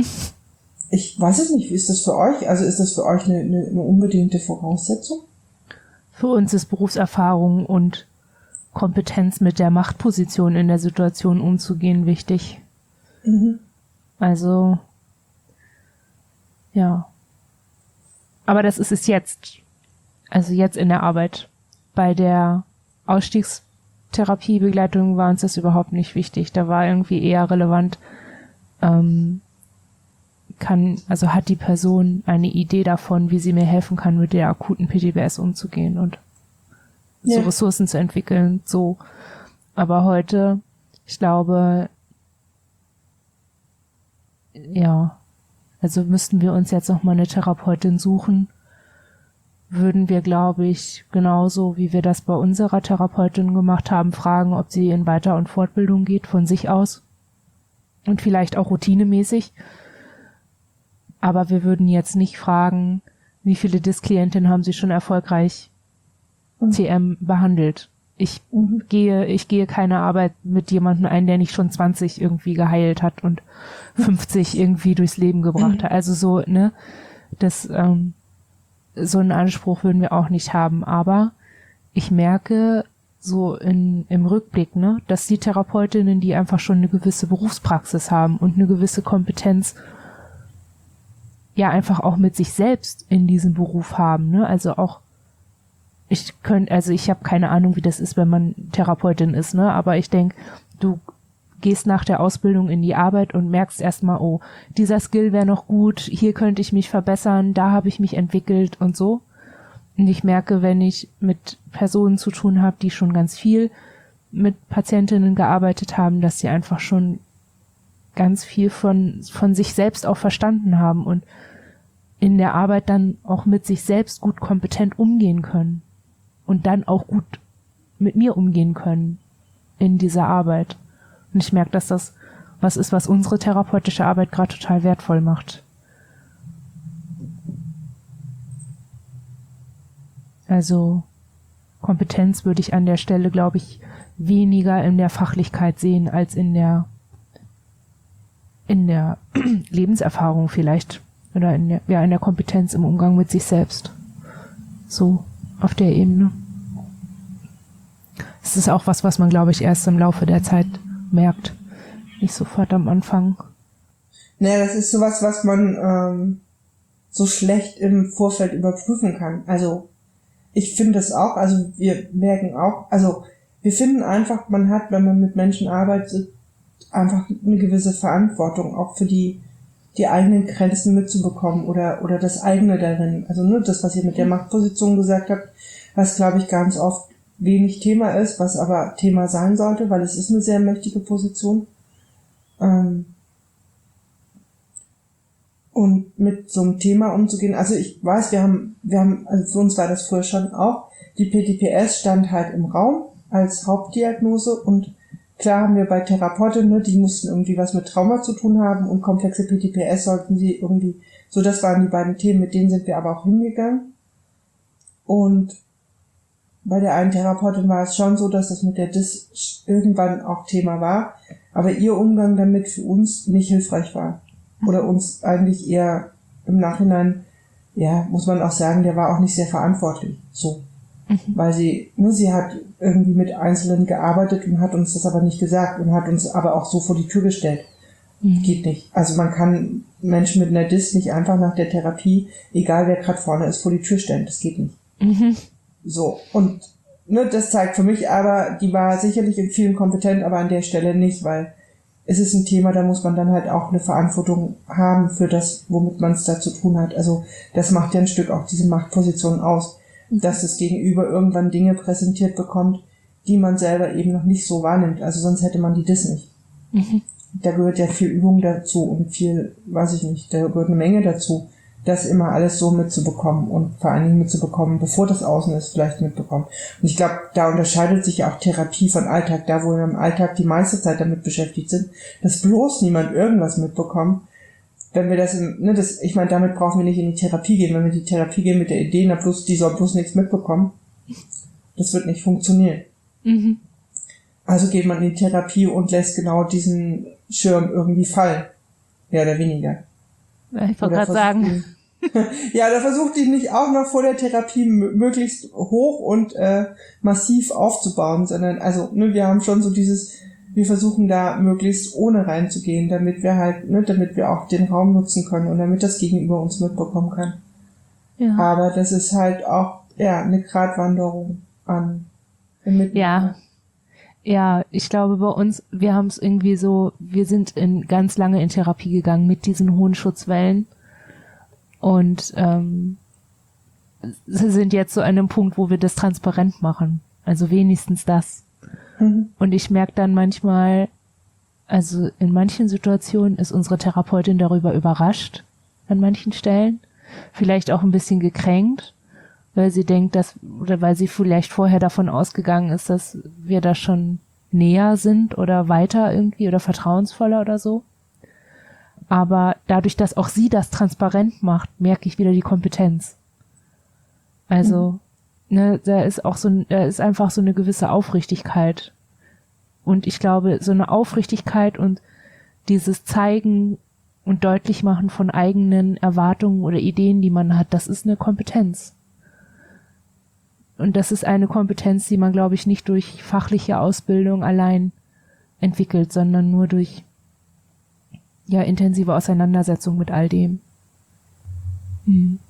ich weiß es nicht. Wie ist das für euch? Also ist das für euch eine, eine, eine unbedingte Voraussetzung? Für uns ist Berufserfahrung und Kompetenz mit der Machtposition in der Situation umzugehen wichtig. Mhm. Also, ja. Aber das ist es jetzt. Also jetzt in der Arbeit. Bei der Ausstiegstherapiebegleitung war uns das überhaupt nicht wichtig. Da war irgendwie eher relevant, ähm, kann, also hat die Person eine Idee davon, wie sie mir helfen kann, mit der akuten P T B S umzugehen und ja. so Ressourcen zu entwickeln, so. Aber heute, ich glaube, ja, also müssten wir uns jetzt noch mal eine Therapeutin suchen, würden wir, glaube ich, genauso wie wir das bei unserer Therapeutin gemacht haben, fragen, ob sie in Weiter- und Fortbildung geht von sich aus. und vielleicht auch routinemäßig. Aber wir würden jetzt nicht fragen, wie viele D I S-Klientinnen haben Sie schon erfolgreich mhm. C M behandelt. Ich mhm. gehe, ich gehe keine Arbeit mit jemandem ein, der nicht schon zwanzig irgendwie geheilt hat und fünfzig irgendwie durchs Leben gebracht mhm. hat. Also so, ne, das, ähm, so einen Anspruch würden wir auch nicht haben. Aber ich merke so in, im Rückblick, ne, dass die Therapeutinnen, die einfach schon eine gewisse Berufspraxis haben und eine gewisse Kompetenz, ja, einfach auch mit sich selbst in diesem Beruf haben, ne, also auch, ich könnte, also ich habe keine Ahnung, wie das ist, wenn man Therapeutin ist, ne, aber ich denke, du gehst nach der Ausbildung in die Arbeit und merkst erstmal, oh, dieser Skill wäre noch gut, hier könnte ich mich verbessern, da habe ich mich entwickelt und so. Und ich merke, wenn ich mit Personen zu tun habe, die schon ganz viel mit Patientinnen gearbeitet haben, dass sie einfach schon ganz viel von, von sich selbst auch verstanden haben und in der Arbeit dann auch mit sich selbst gut kompetent umgehen können und dann auch gut mit mir umgehen können in dieser Arbeit. Und ich merke, dass das was ist, was unsere therapeutische Arbeit gerade total wertvoll macht. Also Kompetenz würde ich an der Stelle, glaube ich, weniger in der Fachlichkeit sehen als in der in der Lebenserfahrung vielleicht oder in der, ja, in der Kompetenz im Umgang mit sich selbst. So auf der Ebene. Es ist auch was, was man, glaube ich, erst im Laufe der Zeit merkt. Nicht sofort am Anfang. Naja, das ist sowas, was man ähm, so schlecht im Vorfeld überprüfen kann. Also ich finde das auch, also wir merken auch, also wir finden einfach, man hat, wenn man mit Menschen arbeitet, einfach eine gewisse Verantwortung, auch für die die eigenen Grenzen mitzubekommen oder oder das eigene darin. Also nur das, was ihr mit der Machtposition gesagt habt, was, glaube ich, ganz oft wenig Thema ist, was aber Thema sein sollte, weil es ist eine sehr mächtige Position. Ähm und mit so einem Thema umzugehen, also ich weiß, wir haben, wir haben, also für uns war das früher schon auch, die P T P S stand halt im Raum als Hauptdiagnose und klar haben wir bei Therapeutinnen, ne, die mussten irgendwie was mit Trauma zu tun haben und komplexe P T P S sollten sie irgendwie, so das waren die beiden Themen, mit denen sind wir aber auch hingegangen. Und bei der einen Therapeutin war es schon so, dass das mit der D I S irgendwann auch Thema war, aber ihr Umgang damit für uns nicht hilfreich war. Oder uns eigentlich eher im Nachhinein, ja, muss man auch sagen, der war auch nicht sehr verantwortlich, so. Mhm. Weil sie, ne, sie hat irgendwie mit Einzelnen gearbeitet und hat uns das aber nicht gesagt und hat uns aber auch so vor die Tür gestellt. Mhm. Geht nicht. Also man kann Menschen mit einer D I S nicht einfach nach der Therapie, egal wer gerade vorne ist, vor die Tür stellen. Das geht nicht. Mhm. So. Und, ne, das zeigt für mich aber, die war sicherlich in vielen kompetent, aber an der Stelle nicht, weil es ist ein Thema, da muss man dann halt auch eine Verantwortung haben für das, womit man es da zu tun hat. Also das macht ja ein Stück auch diese Machtposition aus, dass das Gegenüber irgendwann Dinge präsentiert bekommt, die man selber eben noch nicht so wahrnimmt. Also sonst hätte man die D I S nicht. Mhm. Da gehört ja viel Übung dazu und viel, weiß ich nicht, da gehört eine Menge dazu, das immer alles so mitzubekommen und vor allen Dingen mitzubekommen, bevor das Außen ist, vielleicht mitbekommen. Und ich glaube, da unterscheidet sich ja auch Therapie von Alltag, da wo wir im Alltag die meiste Zeit damit beschäftigt sind, dass bloß niemand irgendwas mitbekommt. Wenn wir das, im, ne, das, ich meine, damit brauchen wir nicht in die Therapie gehen. Wenn wir in die Therapie gehen mit der Idee, na bloß, die soll bloß nichts mitbekommen, das wird nicht funktionieren. Mhm. Also geht man in die Therapie und lässt genau diesen Schirm irgendwie fallen. Mehr oder weniger. Ich wollte gerade sagen. Ja, da versucht ich nicht auch noch vor der Therapie m- möglichst hoch und äh, massiv aufzubauen, sondern, also, ne, wir haben schon so dieses, wir versuchen da möglichst ohne reinzugehen, damit wir halt, ne, damit wir auch den Raum nutzen können und damit das Gegenüber uns mitbekommen kann. Ja. Aber das ist halt auch, ja, eine Gratwanderung an. Ja. Ja, ich glaube bei uns, wir haben es irgendwie so, wir sind in ganz lange in Therapie gegangen mit diesen hohen Schutzwellen und ähm, sind jetzt so an einem Punkt, wo wir das transparent machen. Also wenigstens das. Mhm. Und ich merke dann manchmal, also in manchen Situationen ist unsere Therapeutin darüber überrascht, an manchen Stellen, vielleicht auch ein bisschen gekränkt, weil sie denkt, dass, oder weil sie vielleicht vorher davon ausgegangen ist, dass wir da schon näher sind oder weiter irgendwie oder vertrauensvoller oder so. Aber dadurch, dass auch sie das transparent macht, merke ich wieder die Kompetenz. Also, mhm. ne, da ist auch so, da ist einfach so eine gewisse Aufrichtigkeit. Und ich glaube, so eine Aufrichtigkeit und dieses Zeigen und Deutlichmachen von eigenen Erwartungen oder Ideen, die man hat, das ist eine Kompetenz. Und das ist eine Kompetenz, die man, glaube ich, nicht durch fachliche Ausbildung allein entwickelt, sondern nur durch ja intensive Auseinandersetzung mit all dem. Hm.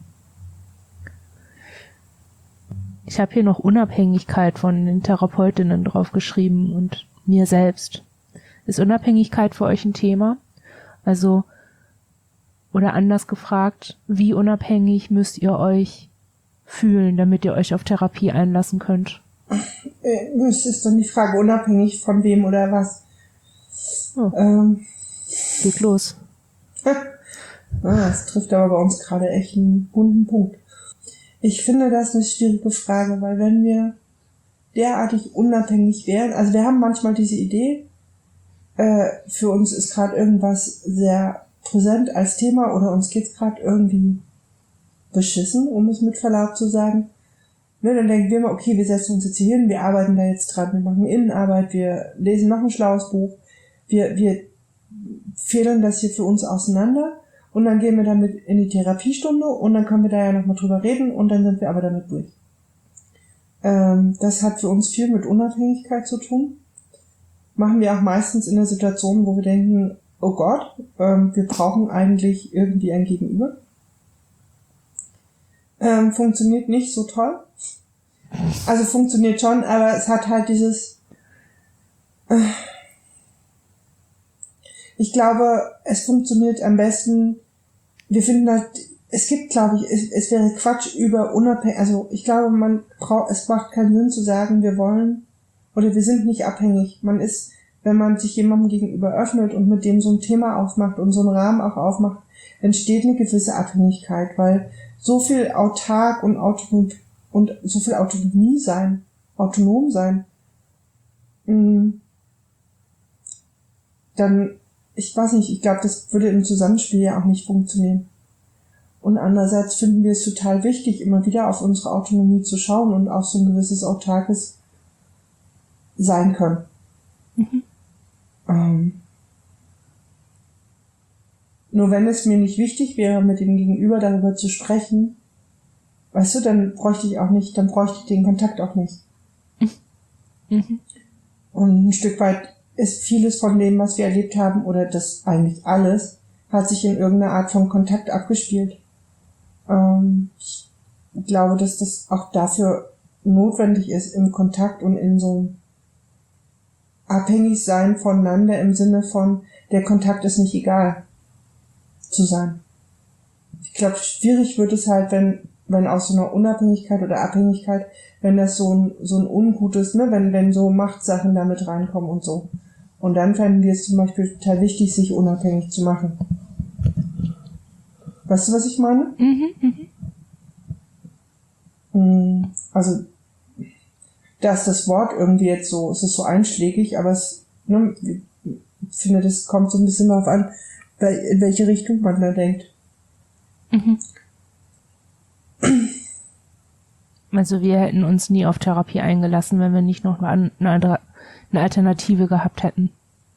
Ich habe hier noch Unabhängigkeit von den Therapeutinnen draufgeschrieben und mir selbst. Ist Unabhängigkeit für euch ein Thema? Also, oder anders gefragt, wie unabhängig müsst ihr euch fühlen, damit ihr euch auf Therapie einlassen könnt? Das ist dann die Frage, unabhängig von wem oder was. Oh. Ähm. Geht los. Ah, das trifft aber bei uns gerade echt einen wunden Punkt. Ich finde das eine schwierige Frage, weil wenn wir derartig unabhängig wären, also wir haben manchmal diese Idee, äh, für uns ist gerade irgendwas sehr präsent als Thema oder uns geht's gerade irgendwie beschissen, um es mit Verlaub zu sagen. Ne, dann denken wir immer, okay, wir setzen uns jetzt hier hin, wir arbeiten da jetzt dran, wir machen Innenarbeit, wir lesen noch ein schlaues Buch, wir, wir fädeln das hier für uns auseinander und dann gehen wir damit in die Therapiestunde und dann können wir da ja nochmal drüber reden und dann sind wir aber damit durch. Ähm, das hat für uns viel mit Unabhängigkeit zu tun. Machen wir auch meistens in der Situation, wo wir denken, oh Gott, ähm, wir brauchen eigentlich irgendwie ein Gegenüber. Ähm, funktioniert nicht so toll. Also funktioniert schon, aber es hat halt dieses... Äh, ich glaube, es funktioniert am besten, wir finden halt, es gibt, glaube ich, es, es wäre Quatsch über unabhängig, also ich glaube, man braucht, es macht keinen Sinn zu sagen, wir wollen oder wir sind nicht abhängig. Man ist, wenn man sich jemandem gegenüber öffnet und mit dem so ein Thema aufmacht und so einen Rahmen auch aufmacht, entsteht eine gewisse Abhängigkeit, weil so viel autark und autonom und so viel Autonomie sein, autonom sein, mh, dann, ich weiß nicht, ich glaube, das würde im Zusammenspiel ja auch nicht funktionieren. Und andererseits finden wir es total wichtig, immer wieder auf unsere Autonomie zu schauen und auf so ein gewisses autarkes sein können. Mhm. Ähm, nur wenn es mir nicht wichtig wäre, mit dem Gegenüber darüber zu sprechen, weißt du, dann bräuchte ich auch nicht, dann bräuchte ich den Kontakt auch nicht. Mhm. Und ein Stück weit ist vieles von dem, was wir erlebt haben, oder das eigentlich alles, hat sich in irgendeiner Art von Kontakt abgespielt. Ähm, ich glaube, dass das auch dafür notwendig ist, im Kontakt und in so einem Abhängigsein voneinander im Sinne von, der Kontakt ist nicht egal zu sein. Ich glaube, schwierig wird es halt, wenn, wenn aus so einer Unabhängigkeit oder Abhängigkeit, wenn das so ein, so ein ungutes, ne, wenn, wenn so Machtsachen damit reinkommen und so. Und dann fänden wir es zum Beispiel total wichtig, sich unabhängig zu machen. Weißt du, was ich meine? Mhm, mhm. Also, da ist das Wort irgendwie jetzt so, es ist so einschlägig, aber es, ne, ich finde, das kommt so ein bisschen darauf an, in welche Richtung man da denkt. Mhm. Also wir hätten uns nie auf Therapie eingelassen, wenn wir nicht noch eine, eine Alternative gehabt hätten.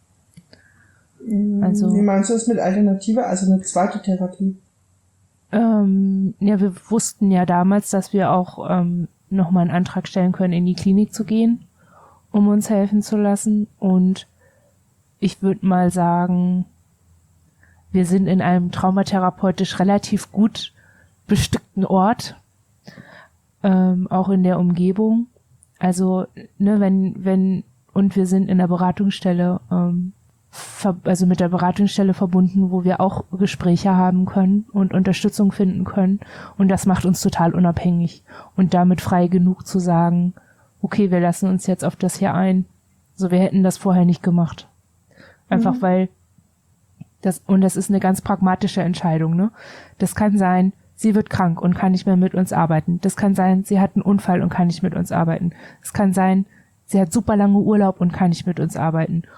Also, wie meinst du das mit Alternative? Also eine zweite Therapie? Ähm, ja, wir wussten ja damals, dass wir auch ähm, nochmal einen Antrag stellen können, in die Klinik zu gehen, um uns helfen zu lassen. Und ich würde mal sagen, wir sind in einem traumatherapeutisch relativ gut bestückten Ort, ähm, auch in der Umgebung. Also, ne, wenn, wenn, und wir sind in der Beratungsstelle, ähm, ver, also mit der Beratungsstelle verbunden, wo wir auch Gespräche haben können und Unterstützung finden können. Und das macht uns total unabhängig und damit frei genug zu sagen, okay, wir lassen uns jetzt auf das hier ein. So, wir hätten das vorher nicht gemacht. Einfach mhm. weil das, und das ist eine ganz pragmatische Entscheidung, ne? Das kann sein, sie wird krank und kann nicht mehr mit uns arbeiten. Das kann sein, sie hat einen Unfall und kann nicht mit uns arbeiten. Es kann sein, sie hat super lange Urlaub und kann nicht mit uns arbeiten.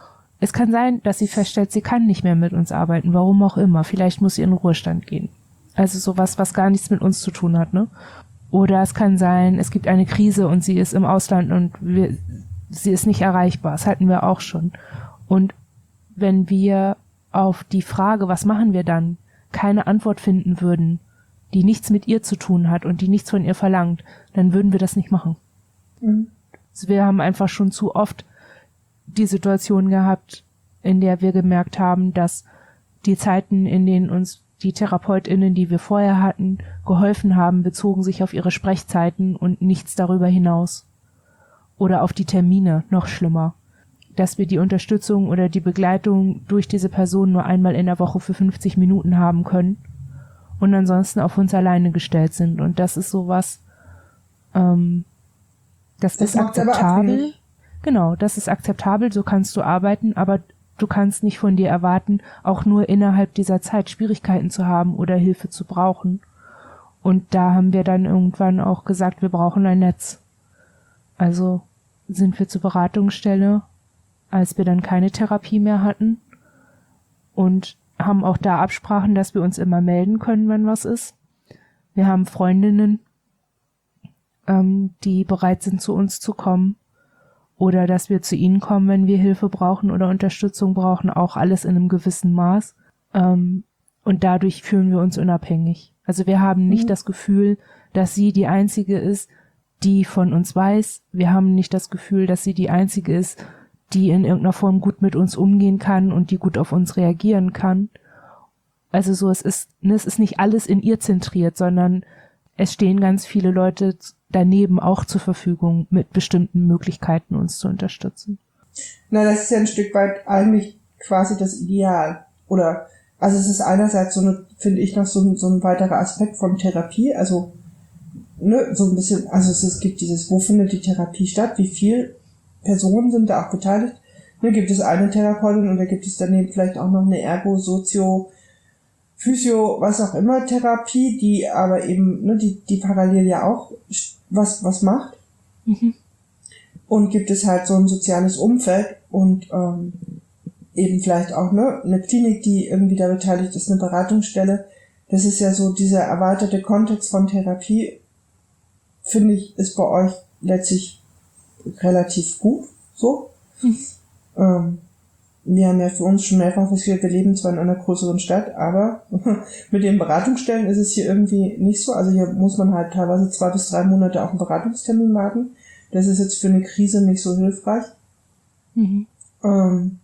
es kann sein, dass sie feststellt, sie kann nicht mehr mit uns arbeiten, warum auch immer. Vielleicht muss sie in den Ruhestand gehen. Also sowas, was gar nichts mit uns zu tun hat, ne? Oder es kann sein, es gibt eine Krise und sie ist im Ausland und wir, sie ist nicht erreichbar. Das hatten wir auch schon. Und wenn wir auf die Frage, was machen wir dann, keine Antwort finden würden, die nichts mit ihr zu tun hat und die nichts von ihr verlangt, dann würden wir das nicht machen. Mhm. Also wir haben einfach schon zu oft die Situation gehabt, in der wir gemerkt haben, dass die Zeiten, in denen uns die TherapeutInnen, die wir vorher hatten, geholfen haben, bezogen sich auf ihre Sprechzeiten und nichts darüber hinaus. Oder auf die Termine, noch schlimmer. Dass wir die Unterstützung oder die Begleitung durch diese Person nur einmal in der Woche für fünfzig Minuten haben können und ansonsten auf uns alleine gestellt sind. Und das ist sowas, ähm, das, das ist akzeptabel. Genau, das ist akzeptabel, so kannst du arbeiten, aber du kannst nicht von dir erwarten, auch nur innerhalb dieser Zeit Schwierigkeiten zu haben oder Hilfe zu brauchen. Und da haben wir dann irgendwann auch gesagt, wir brauchen ein Netz. Also sind wir zur Beratungsstelle, als wir dann keine Therapie mehr hatten und haben auch da Absprachen, dass wir uns immer melden können, wenn was ist. Wir haben Freundinnen, ähm, die bereit sind, zu uns zu kommen. Oder dass wir zu ihnen kommen, wenn wir Hilfe brauchen oder Unterstützung brauchen, auch alles in einem gewissen Maß. Ähm, und dadurch fühlen wir uns unabhängig. Also wir haben nicht mhm. das Gefühl, dass sie die Einzige ist, die von uns weiß. Wir haben nicht das Gefühl, dass sie die Einzige ist, die in irgendeiner Form gut mit uns umgehen kann und die gut auf uns reagieren kann. Also so, es ist, ne, es ist nicht alles in ihr zentriert, sondern es stehen ganz viele Leute daneben auch zur Verfügung, mit bestimmten Möglichkeiten uns zu unterstützen. Na, das ist ja ein Stück weit eigentlich quasi das Ideal. Oder, also es ist einerseits so eine, finde ich, noch so ein, so ein weiterer Aspekt von Therapie, also, ne, so ein bisschen, also es, es gibt dieses, wo findet die Therapie statt, wie viel Personen sind da auch beteiligt, ne, gibt es eine Therapeutin und da gibt es daneben vielleicht auch noch eine Ergo, Sozio, Physio, was auch immer Therapie, die aber eben, ne, die, die parallel ja auch was, was macht. Mhm. Und gibt es halt so ein soziales Umfeld und, ähm, eben vielleicht auch, ne, eine Klinik, die irgendwie da beteiligt ist, eine Beratungsstelle. Das ist ja so dieser erweiterte Kontext von Therapie, finde ich, ist bei euch letztlich relativ gut, so. Mhm. Ähm, Wir haben ja für uns schon mehrfach festgestellt, wir leben zwar in einer größeren Stadt, aber mit den Beratungsstellen ist es hier irgendwie nicht so. Also hier muss man halt teilweise zwei bis drei Monate auf einen Beratungstermin warten. Das ist jetzt für eine Krise nicht so hilfreich. Mhm. Ähm,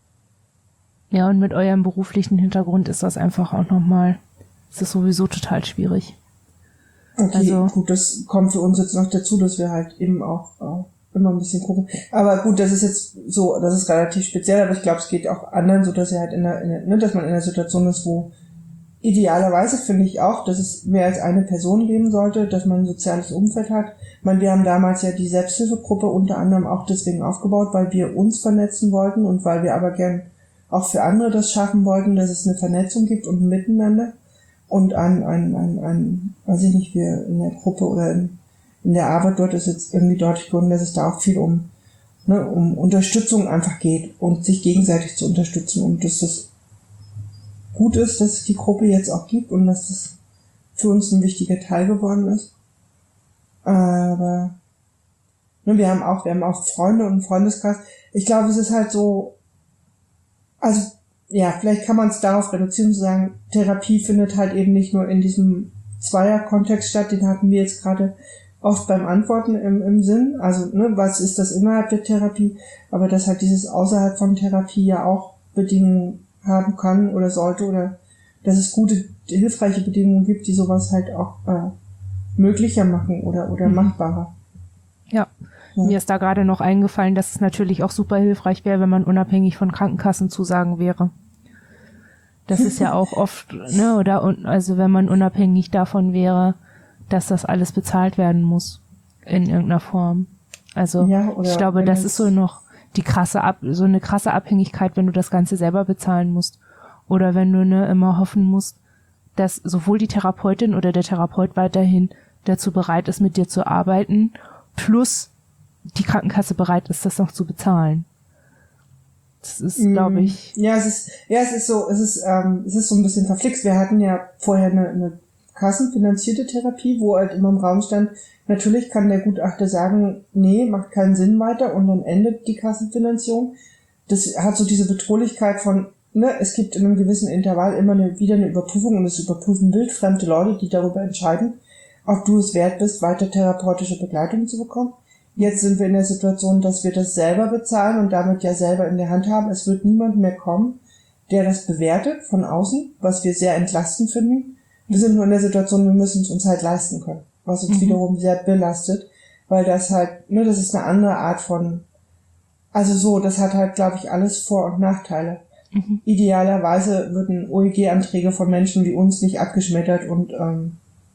ja, und mit eurem beruflichen Hintergrund ist das einfach auch nochmal, ist das sowieso total schwierig. Okay, also, gut, das kommt für uns jetzt noch dazu, dass wir halt eben auch äh, immer ein bisschen gucken. Aber gut, das ist jetzt so, das ist relativ speziell, aber ich glaube, es geht auch anderen, so dass er halt in der, in der, ne, dass man in einer Situation ist, wo idealerweise finde ich auch, dass es mehr als eine Person geben sollte, dass man ein soziales Umfeld hat. Ich meine, wir haben damals ja die Selbsthilfegruppe unter anderem auch deswegen aufgebaut, weil wir uns vernetzen wollten und weil wir aber gern auch für andere das schaffen wollten, dass es eine Vernetzung gibt und ein Miteinander und ein, ein, ein, ein, weiß ich nicht, wir in der Gruppe oder in in der Arbeit dort ist jetzt irgendwie deutlich geworden, dass es da auch viel um, ne, um Unterstützung einfach geht und sich gegenseitig zu unterstützen und dass das gut ist, dass es die Gruppe jetzt auch gibt und dass das für uns ein wichtiger Teil geworden ist. Aber ne, wir haben auch, wir haben auch Freunde und einen Freundeskreis. Ich glaube, es ist halt so, also ja, vielleicht kann man es darauf reduzieren zu sagen, Therapie findet halt eben nicht nur in diesem Zweier-Kontext statt, den hatten wir jetzt gerade oft beim Antworten im, im Sinn, also ne, was ist das innerhalb der Therapie, aber dass halt dieses außerhalb von Therapie ja auch Bedingungen haben kann oder sollte oder dass es gute, hilfreiche Bedingungen gibt, die sowas halt auch äh, möglicher machen oder oder mhm. machbarer. Ja. ja, mir ist da gerade noch eingefallen, dass es natürlich auch super hilfreich wäre, wenn man unabhängig von Krankenkassenzusagen wäre. Das ist ja auch oft, ne, oder also wenn man unabhängig davon wäre, dass das alles bezahlt werden muss in irgendeiner Form. Also ja, ich glaube, das ist so noch die krasse Ab so eine krasse Abhängigkeit, wenn du das Ganze selber bezahlen musst oder wenn du ne immer hoffen musst, dass sowohl die Therapeutin oder der Therapeut weiterhin dazu bereit ist, mit dir zu arbeiten, plus die Krankenkasse bereit ist, das noch zu bezahlen. Das ist, glaube ich. Ja, es ist, ja, es ist so, es ist, ähm, es ist so ein bisschen verflixt. Wir hatten ja vorher eine, eine kassenfinanzierte Therapie, wo halt immer im Raum stand, natürlich kann der Gutachter sagen, nee, macht keinen Sinn weiter und dann endet die Kassenfinanzierung. Das hat so diese Bedrohlichkeit von, ne, es gibt in einem gewissen Intervall immer eine, wieder eine Überprüfung und es überprüfen wildfremde Leute, die darüber entscheiden, ob du es wert bist, weiter therapeutische Begleitung zu bekommen. Jetzt sind wir in der Situation, dass wir das selber bezahlen und damit ja selber in der Hand haben. Es wird niemand mehr kommen, der das bewertet von außen, was wir sehr entlastend finden. Wir sind nur in der Situation, wir müssen es uns halt leisten können, was uns mhm. wiederum sehr belastet, weil das halt, ne, das ist eine andere Art von, also so, das hat halt, glaube ich, alles Vor- und Nachteile. Mhm. Idealerweise würden O E G-Anträge von Menschen wie uns nicht abgeschmettert und, ähm,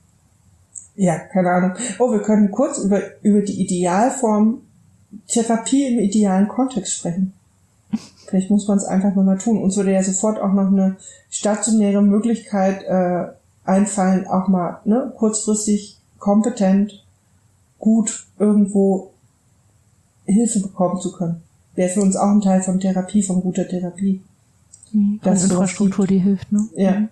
ja, keine Ahnung. Oh, wir können kurz über, über die Idealform Therapie im idealen Kontext sprechen. Vielleicht muss man es einfach nochmal tun. Uns würde ja sofort auch noch eine stationäre Möglichkeit äh, einfallen, auch mal ne, kurzfristig kompetent, gut irgendwo Hilfe bekommen zu können. Wäre für uns auch ein Teil von Therapie, von guter Therapie. Mhm, von Infrastruktur, die hilft, ne? Ja. Mhm.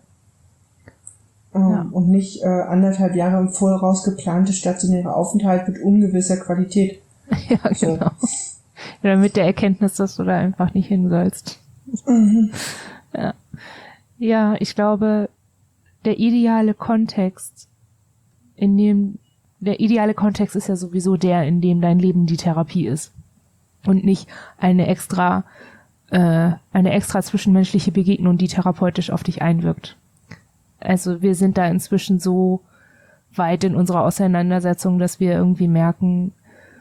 Um, ja. Und nicht äh, anderthalb Jahre im Voraus geplante stationäre Aufenthalt mit ungewisser Qualität. Ja, so. genau. Oder mit der Erkenntnis, dass du da einfach nicht hin sollst. Mhm. Ja. Ja, ich glaube, der ideale Kontext, in dem, der ideale Kontext ist ja sowieso der, in dem dein Leben die Therapie ist. Und nicht eine extra, äh, eine extra zwischenmenschliche Begegnung, die therapeutisch auf dich einwirkt. Also wir sind da inzwischen so weit in unserer Auseinandersetzung, dass wir irgendwie merken,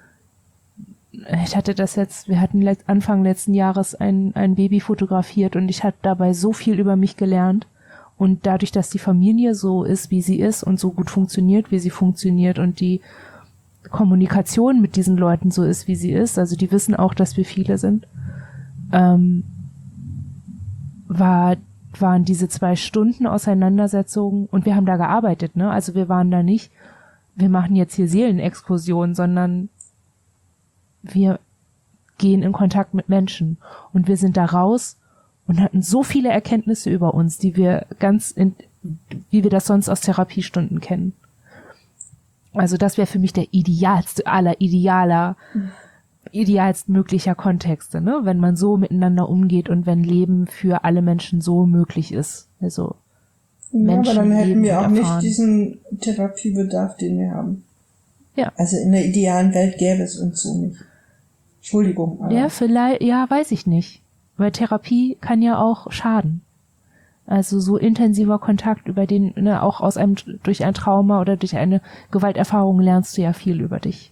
ich hatte das jetzt, wir hatten let, Anfang letzten Jahres ein, ein Baby fotografiert und ich habe dabei so viel über mich gelernt. Und dadurch, dass die Familie so ist, wie sie ist und so gut funktioniert, wie sie funktioniert und die Kommunikation mit diesen Leuten so ist, wie sie ist, also die wissen auch, dass wir viele sind, ähm, war, waren diese zwei Stunden Auseinandersetzung und wir haben da gearbeitet, ne? Also wir waren da nicht, wir machen jetzt hier Seelenexkursion, sondern wir gehen in Kontakt mit Menschen und wir sind da raus und hatten so viele Erkenntnisse über uns, die wir ganz, in, wie wir das sonst aus Therapiestunden kennen. Also das wäre für mich der idealste aller idealer, mhm. idealst möglicher Kontexte, ne? Wenn man so miteinander umgeht und wenn Leben für alle Menschen so möglich ist. Also ja, Menschen aber dann hätten wir auch erfahren. nicht diesen Therapiebedarf, den wir haben. Ja. Also in der idealen Welt gäbe es uns so nicht. Entschuldigung. Aber ja, vielleicht, ja, weiß ich nicht. Weil Therapie kann ja auch schaden. Also so intensiver Kontakt, über den, ne, auch aus einem, durch ein Trauma oder durch eine Gewalterfahrung lernst du ja viel über dich.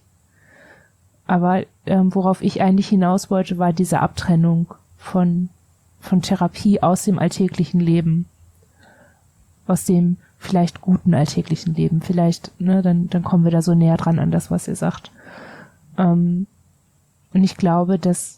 Aber ähm, worauf ich eigentlich hinaus wollte, war diese Abtrennung von, von Therapie aus dem alltäglichen Leben. Aus dem vielleicht guten alltäglichen Leben. Vielleicht, ne, dann, dann kommen wir da so näher dran an das, was ihr sagt. Ähm, und ich glaube, dass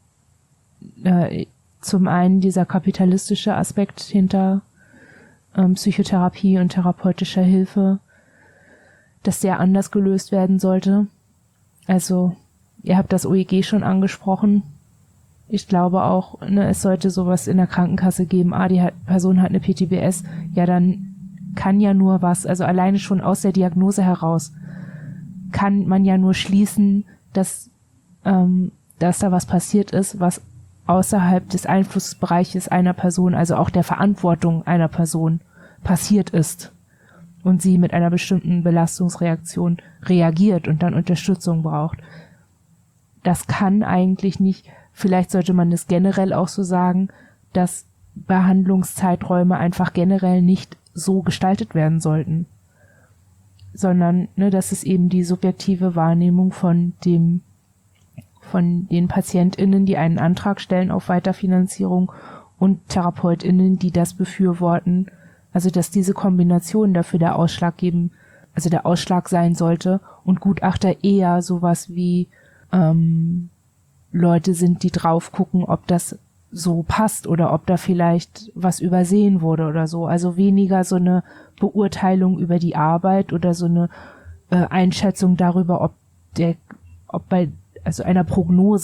äh, zum einen dieser kapitalistische Aspekt hinter ähm, Psychotherapie und therapeutischer Hilfe, dass der anders gelöst werden sollte. Also, ihr habt das O E G schon angesprochen. Ich glaube auch, ne, es sollte sowas in der Krankenkasse geben. Ah, die hat, Person hat eine P T B S. Ja, dann kann ja nur was, also alleine schon aus der Diagnose heraus, kann man ja nur schließen, dass, ähm, dass da was passiert ist, was außerhalb des Einflussbereiches einer Person, also auch der Verantwortung einer Person passiert ist und sie mit einer bestimmten Belastungsreaktion reagiert und dann Unterstützung braucht. Das kann eigentlich nicht, vielleicht sollte man das generell auch so sagen, dass Behandlungszeiträume einfach generell nicht so gestaltet werden sollten, sondern ne, dass es eben die subjektive Wahrnehmung von dem von den PatientInnen, die einen Antrag stellen auf Weiterfinanzierung und TherapeutInnen, die das befürworten, also dass diese Kombination dafür der Ausschlag geben, also der Ausschlag sein sollte und Gutachter eher sowas wie ähm, Leute sind, die drauf gucken, ob das so passt oder ob da vielleicht was übersehen wurde oder so. Also weniger so eine Beurteilung über die Arbeit oder so eine äh, Einschätzung darüber, ob der, ob bei also einer Prognose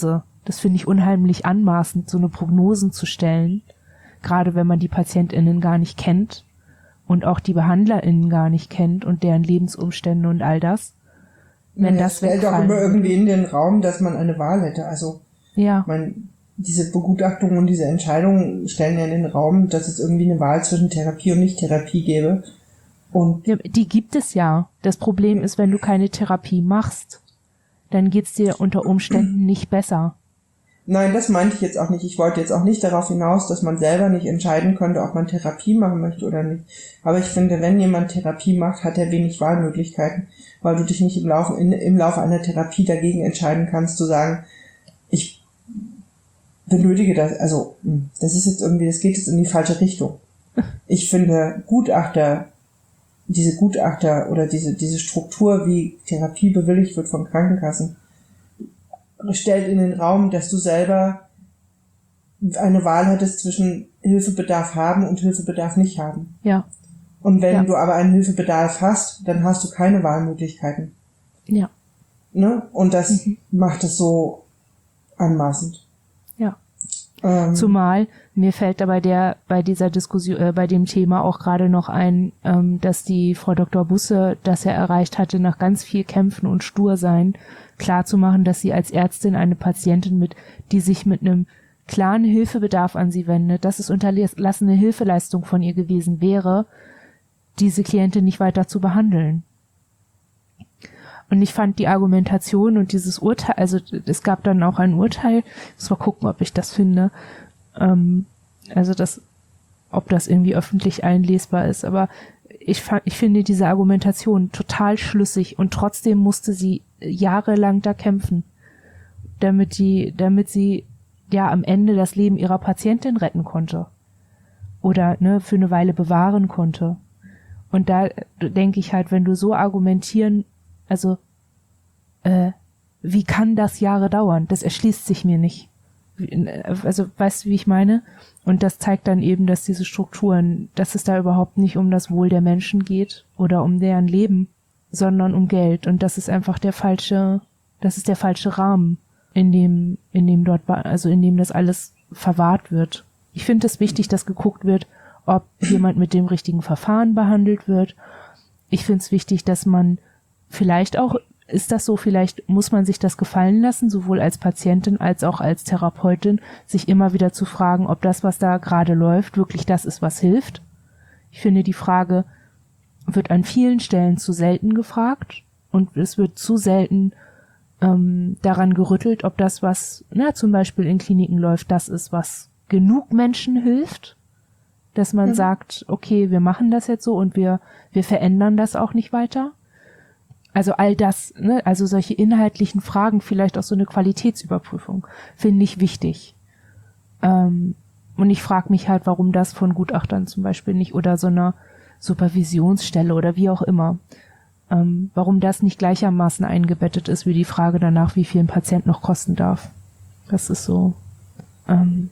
Das finde ich unheimlich anmaßend, so eine Prognosen zu stellen, gerade wenn man die PatientInnen gar nicht kennt und auch die BehandlerInnen gar nicht kennt und deren Lebensumstände und all das. Wenn ja, das stellt auch immer irgendwie in den Raum, dass man eine Wahl hätte. Also, ja. man, diese Begutachtung und diese Entscheidungen stellen ja in den Raum, dass es irgendwie eine Wahl zwischen Therapie und Nicht-Therapie gäbe. Und ja, die gibt es ja. Das Problem ist, wenn du keine Therapie machst, dann geht's dir unter Umständen nicht besser. Nein, das meinte ich jetzt auch nicht. Ich wollte jetzt auch nicht darauf hinaus, dass man selber nicht entscheiden könnte, ob man Therapie machen möchte oder nicht. Aber ich finde, wenn jemand Therapie macht, hat er wenig Wahlmöglichkeiten, weil du dich nicht im Laufe, in, im Laufe einer Therapie dagegen entscheiden kannst, zu sagen, ich benötige das, also, das ist jetzt irgendwie, das geht jetzt in die falsche Richtung. Ich finde, Gutachter, diese Gutachter oder diese, diese Struktur, wie Therapie bewilligt wird von Krankenkassen, stellt in den Raum, dass du selber eine Wahl hättest zwischen Hilfebedarf haben und Hilfebedarf nicht haben. Ja. Und wenn ja. du aber einen Hilfebedarf hast, dann hast du keine Wahlmöglichkeiten. Ja. Ne? Und das mhm. macht es so anmaßend. Ja. Ähm, Zumal mir fällt dabei der bei dieser Diskussion, äh, bei dem Thema auch gerade noch ein, ähm, dass die Frau Doktor Busse das ja erreicht hatte, nach ganz viel Kämpfen und Stursein klarzumachen, dass sie als Ärztin eine Patientin mit, die sich mit einem klaren Hilfebedarf an sie wendet, dass es unterlassene Hilfeleistung von ihr gewesen wäre, diese Klientin nicht weiter zu behandeln. Und ich fand die Argumentation und dieses Urteil, also es gab dann auch ein Urteil, ich muss mal gucken, ob ich das finde, ähm, also das, ob das irgendwie öffentlich einlesbar ist, aber ich, ich finde diese Argumentation total schlüssig und trotzdem musste sie jahrelang da kämpfen, damit die, damit sie ja am Ende das Leben ihrer Patientin retten konnte oder ne für eine Weile bewahren konnte. Und da denke ich halt, wenn du so argumentieren, also äh, wie kann das Jahre dauern? Das erschließt sich mir nicht. Also weißt du, wie ich meine? Und das zeigt dann eben, dass diese Strukturen, dass es da überhaupt nicht um das Wohl der Menschen geht oder um deren Leben, sondern um Geld. Und das ist einfach der falsche, das ist der falsche Rahmen, in dem, in dem dort, also in dem das alles verwahrt wird. Ich finde es wichtig, dass geguckt wird, ob jemand mit dem richtigen Verfahren behandelt wird. Ich finde es wichtig, dass man vielleicht auch, ist das so, vielleicht muss man sich das gefallen lassen, sowohl als Patientin als auch als Therapeutin, sich immer wieder zu fragen, ob das, was da gerade läuft, wirklich das ist, was hilft. Ich finde, die Frage wird an vielen Stellen zu selten gefragt und es wird zu selten ähm, daran gerüttelt, ob das, was na, zum Beispiel in Kliniken läuft, das ist, was genug Menschen hilft, dass man mhm. sagt, okay, wir machen das jetzt so und wir wir verändern das auch nicht weiter. Also all das, ne, also solche inhaltlichen Fragen, vielleicht auch so eine Qualitätsüberprüfung, finde ich wichtig. Ähm, und ich frage mich halt, warum das von Gutachtern zum Beispiel nicht oder so einer Supervisionsstelle oder wie auch immer, ähm, warum das nicht gleichermaßen eingebettet ist wie die Frage danach, wie viel ein Patient noch kosten darf. Das ist so. Ähm,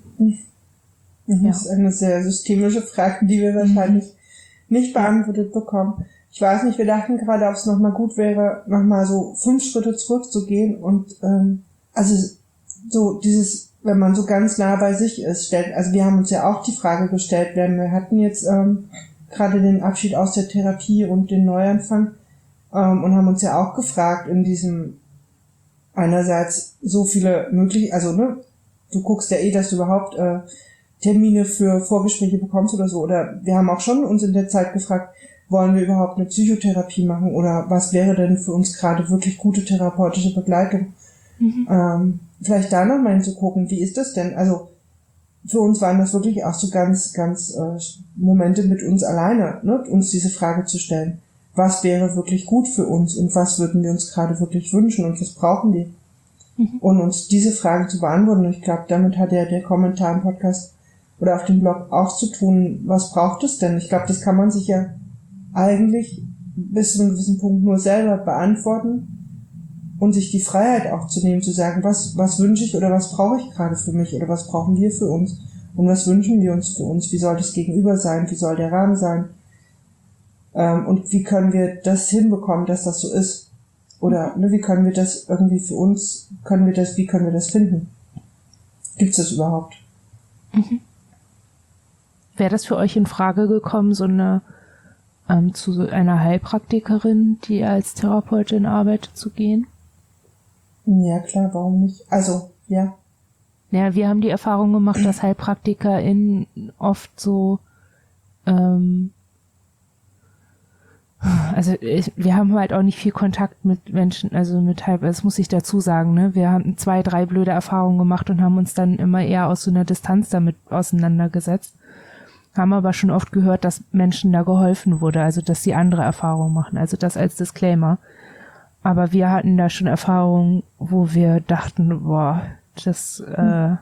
das ja. ist eine sehr systemische Frage, die wir wahrscheinlich mhm. nicht beantwortet bekommen. Ich weiß nicht, wir dachten gerade, ob es nochmal gut wäre, nochmal so fünf Schritte zurückzugehen und ähm, also so dieses, wenn man so ganz nah bei sich ist, stellt, also wir haben uns ja auch die Frage gestellt, wenn wir hatten jetzt ähm, gerade den Abschied aus der Therapie und den Neuanfang ähm, und haben uns ja auch gefragt in diesem einerseits so viele möglich, also ne, du guckst ja eh, dass du überhaupt äh, Termine für Vorgespräche bekommst oder so, oder wir haben auch schon uns in der Zeit gefragt, wollen wir überhaupt eine Psychotherapie machen oder was wäre denn für uns gerade wirklich gute therapeutische Begleitung? Mhm. Ähm, vielleicht da noch mal hinzugucken, wie ist das denn? Also für uns waren das wirklich auch so ganz, ganz äh, Momente mit uns alleine, ne? Uns diese Frage zu stellen. Was wäre wirklich gut für uns und was würden wir uns gerade wirklich wünschen und was brauchen wir? Mhm. Und uns diese Fragen zu beantworten. Und ich glaube, damit hat ja der Kommentar im Podcast oder auf dem Blog auch zu tun, was braucht es denn? Ich glaube, das kann man sich ja eigentlich bis zu einem gewissen Punkt nur selber beantworten und sich die Freiheit auch zu nehmen, zu sagen, was was wünsche ich oder was brauche ich gerade für mich oder was brauchen wir für uns und was wünschen wir uns für uns, wie soll das Gegenüber sein, wie soll der Rahmen sein ähm, und wie können wir das hinbekommen, dass das so ist oder ne, wie können wir das irgendwie für uns, können wir das, wie können wir das finden? Gibt's das überhaupt? Mhm. Wäre das für euch in Frage gekommen, so eine ähm, zu so einer Heilpraktikerin, die als Therapeutin arbeitet, zu gehen? Ja, klar, warum nicht? Also, ja. Ja, wir haben die Erfahrung gemacht, dass HeilpraktikerInnen oft so ähm, also ich, wir haben halt auch nicht viel Kontakt mit Menschen, also mit halb, das muss ich dazu sagen, ne? Wir haben zwei, drei blöde Erfahrungen gemacht und haben uns dann immer eher aus so einer Distanz damit auseinandergesetzt. Haben aber schon oft gehört, dass Menschen da geholfen wurde, also dass sie andere Erfahrungen machen, also das als Disclaimer. Aber wir hatten da schon Erfahrungen, wo wir dachten, boah, das, äh,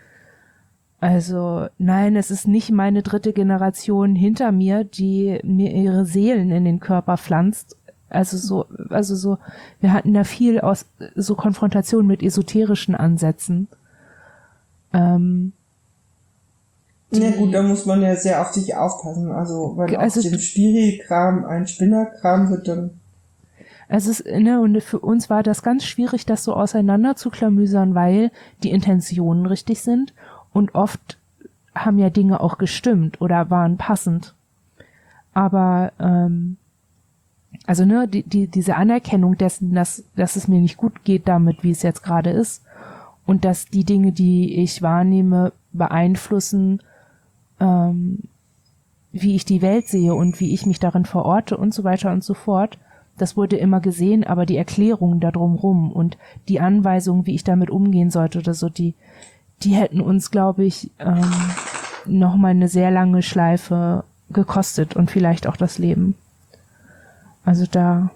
also nein, es ist nicht meine dritte Generation hinter mir, die mir ihre Seelen in den Körper pflanzt. Also so, also so, wir hatten da viel aus so Konfrontation mit esoterischen Ansätzen. Ähm, Na gut, da muss man ja sehr auf sich aufpassen. Also wenn also, aus dem Spiri-Kram ein Spinnerkram wird, dann... Also es, ne, und für uns war das ganz schwierig, das so auseinander zu klamüsern, weil die Intentionen richtig sind und oft haben ja Dinge auch gestimmt oder waren passend. Aber ähm, also ne, die, die, diese Anerkennung dessen, dass, dass es mir nicht gut geht damit, wie es jetzt gerade ist und dass die Dinge, die ich wahrnehme, beeinflussen, ähm, wie ich die Welt sehe und wie ich mich darin verorte und so weiter und so fort. Das wurde immer gesehen, aber die Erklärungen da drumrum und die Anweisungen, wie ich damit umgehen sollte oder so, die, die hätten uns, glaube ich, ähm, nochmal eine sehr lange Schleife gekostet und vielleicht auch das Leben. Also da,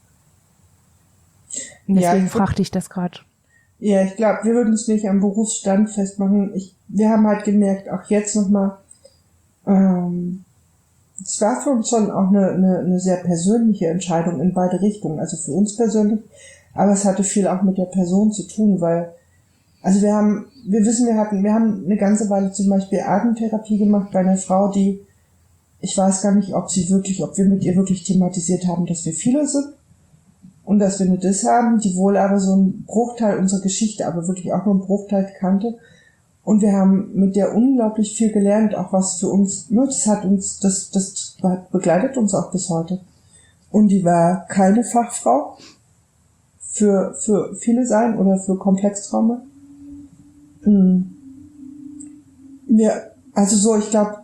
deswegen ja, fragte ich das gerade. Ja, ich glaube, wir würden es nicht am Berufsstand festmachen. Ich, wir haben halt gemerkt, auch jetzt nochmal, ähm, es war für uns schon auch eine, eine, eine sehr persönliche Entscheidung in beide Richtungen, also für uns persönlich, aber es hatte viel auch mit der Person zu tun, weil, also wir haben, wir wissen, wir hatten, wir haben eine ganze Weile zum Beispiel Atemtherapie gemacht bei einer Frau, die, ich weiß gar nicht, ob sie wirklich, ob wir mit ihr wirklich thematisiert haben, dass wir viele sind und dass wir eine Dis haben, die wohl aber so einen Bruchteil unserer Geschichte, aber wirklich auch nur einen Bruchteil kannte. Und wir haben mit der unglaublich viel gelernt, auch was für uns, ne, das hat uns, das, das begleitet uns auch bis heute. Und die war keine Fachfrau für, für viele sein oder für Komplextrauma. Hm. Wir, also so, ich glaube,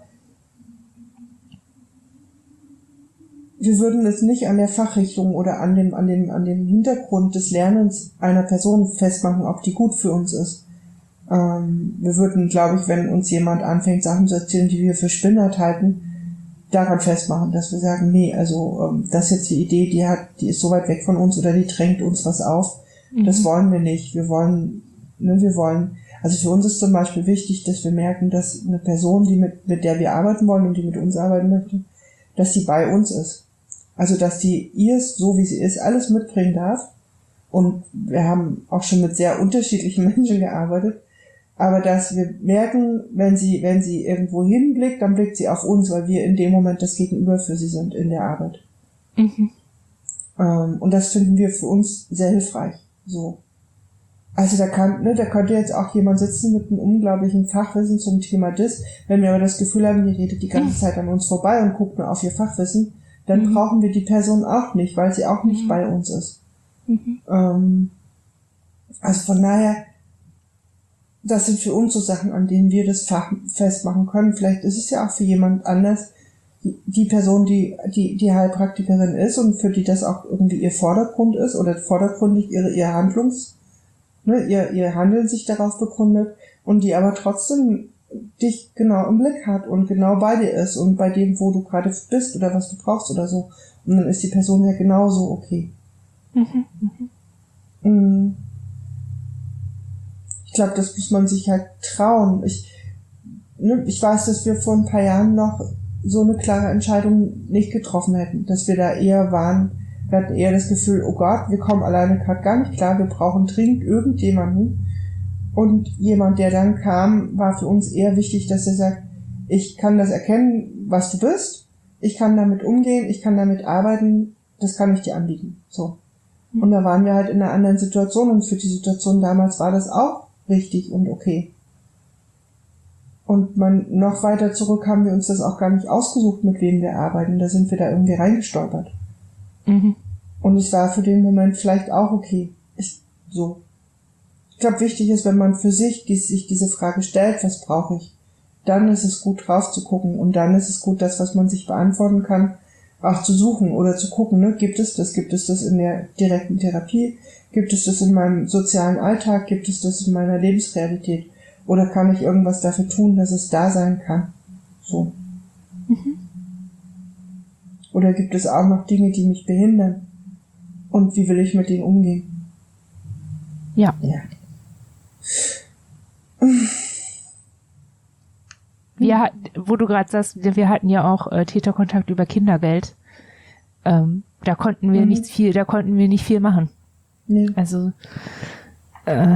wir würden es nicht an der Fachrichtung oder an dem, an dem, an dem Hintergrund des Lernens einer Person festmachen, ob die gut für uns ist. Ähm, wir würden, glaube ich, wenn uns jemand anfängt, Sachen zu erzählen, die wir für Spinnert halten, daran festmachen, dass wir sagen, nee, also ähm, das ist jetzt die Idee, die hat, die ist so weit weg von uns oder die drängt uns was auf. Mhm. Das wollen wir nicht. Wir wollen, ne, wir wollen, also für uns ist zum Beispiel wichtig, dass wir merken, dass eine Person, die mit, mit der wir arbeiten wollen und die mit uns arbeiten möchte, dass sie bei uns ist. Also, dass die ihr es, so wie sie ist, alles mitbringen darf. Und wir haben auch schon mit sehr unterschiedlichen Menschen gearbeitet. Aber dass wir merken, wenn sie, wenn sie irgendwo hinblickt, dann blickt sie auf uns, weil wir in dem Moment das Gegenüber für sie sind in der Arbeit. Mhm. Ähm, und das finden wir für uns sehr hilfreich. So. Also da kann, ne, da könnte jetzt auch jemand sitzen mit einem unglaublichen Fachwissen zum Thema Dis. Wenn wir aber das Gefühl haben, die redet die ganze Zeit an uns vorbei und guckt nur auf ihr Fachwissen, dann mhm. brauchen wir die Person auch nicht, weil sie auch nicht mhm. bei uns ist. Mhm. Ähm, also von daher, das sind für uns so Sachen, an denen wir das Fach festmachen können. Vielleicht ist es ja auch für jemand anders die, die Person, die, die, die Heilpraktikerin ist und für die das auch irgendwie ihr Vordergrund ist oder vordergründig ihre, ihr Handlungs, ne, ihr, ihr Handeln sich darauf begründet und die aber trotzdem dich genau im Blick hat und genau bei dir ist und bei dem, wo du gerade bist oder was du brauchst oder so. Und dann ist die Person ja genauso okay. Mhm. Mhm. Ich glaube, das muss man sich halt trauen. Ich, ne, ich weiß, dass wir vor ein paar Jahren noch so eine klare Entscheidung nicht getroffen hätten. Dass wir da eher waren, wir hatten eher das Gefühl, oh Gott, wir kommen alleine gerade gar nicht klar, wir brauchen dringend irgendjemanden. Und jemand, der dann kam, war für uns eher wichtig, dass er sagt, ich kann das erkennen, was du bist, ich kann damit umgehen, ich kann damit arbeiten, das kann ich dir anbieten. So. Und da waren wir halt in einer anderen Situation und für die Situation damals war das auch richtig und okay. Und man, noch weiter zurück haben wir uns das auch gar nicht ausgesucht, mit wem wir arbeiten. Da sind wir da irgendwie reingestolpert. Mhm. Und es war für den Moment vielleicht auch okay. Ich, so. Ich glaube, wichtig ist, wenn man für sich die, sich diese Frage stellt, was brauche ich? Dann ist es gut, drauf zu gucken. Und dann ist es gut, das, was man sich beantworten kann, auch zu suchen oder zu gucken, ne? Gibt es das? Gibt es das in der direkten Therapie? Gibt es das in meinem sozialen Alltag? Gibt es das in meiner Lebensrealität? Oder kann ich irgendwas dafür tun, dass es da sein kann? So. Mhm. Oder gibt es auch noch Dinge, die mich behindern? Und wie will ich mit denen umgehen? Ja. Ja. Wir, hat- wo du gerade sagst, wir hatten ja auch äh, Täterkontakt über Kindergeld. Ähm, da konnten wir Mhm. nicht viel, da konnten wir nicht viel machen. Nee. Also, äh,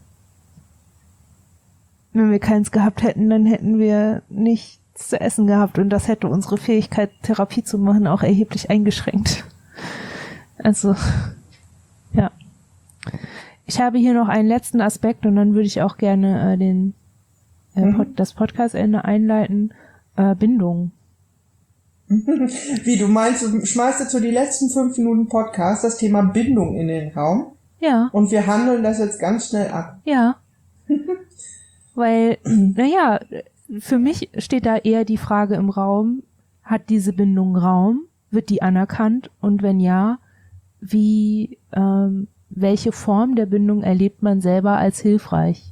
wenn wir keins gehabt hätten, dann hätten wir nichts zu essen gehabt und das hätte unsere Fähigkeit, Therapie zu machen, auch erheblich eingeschränkt. Also, ja. Ich habe hier noch einen letzten Aspekt und dann würde ich auch gerne äh, den äh, Pod, Mhm. das Podcast-Ende einleiten. Äh, Bindung. Wie, du meinst, du schmeißt jetzt so die letzten fünf Minuten Podcast das Thema Bindung in den Raum Ja, und wir handeln das jetzt ganz schnell ab. ja. Weil, naja, für mich steht da eher die Frage im Raum, hat diese Bindung Raum? Wird die anerkannt? Und wenn ja, wie, ähm, welche Form der Bindung erlebt man selber als hilfreich?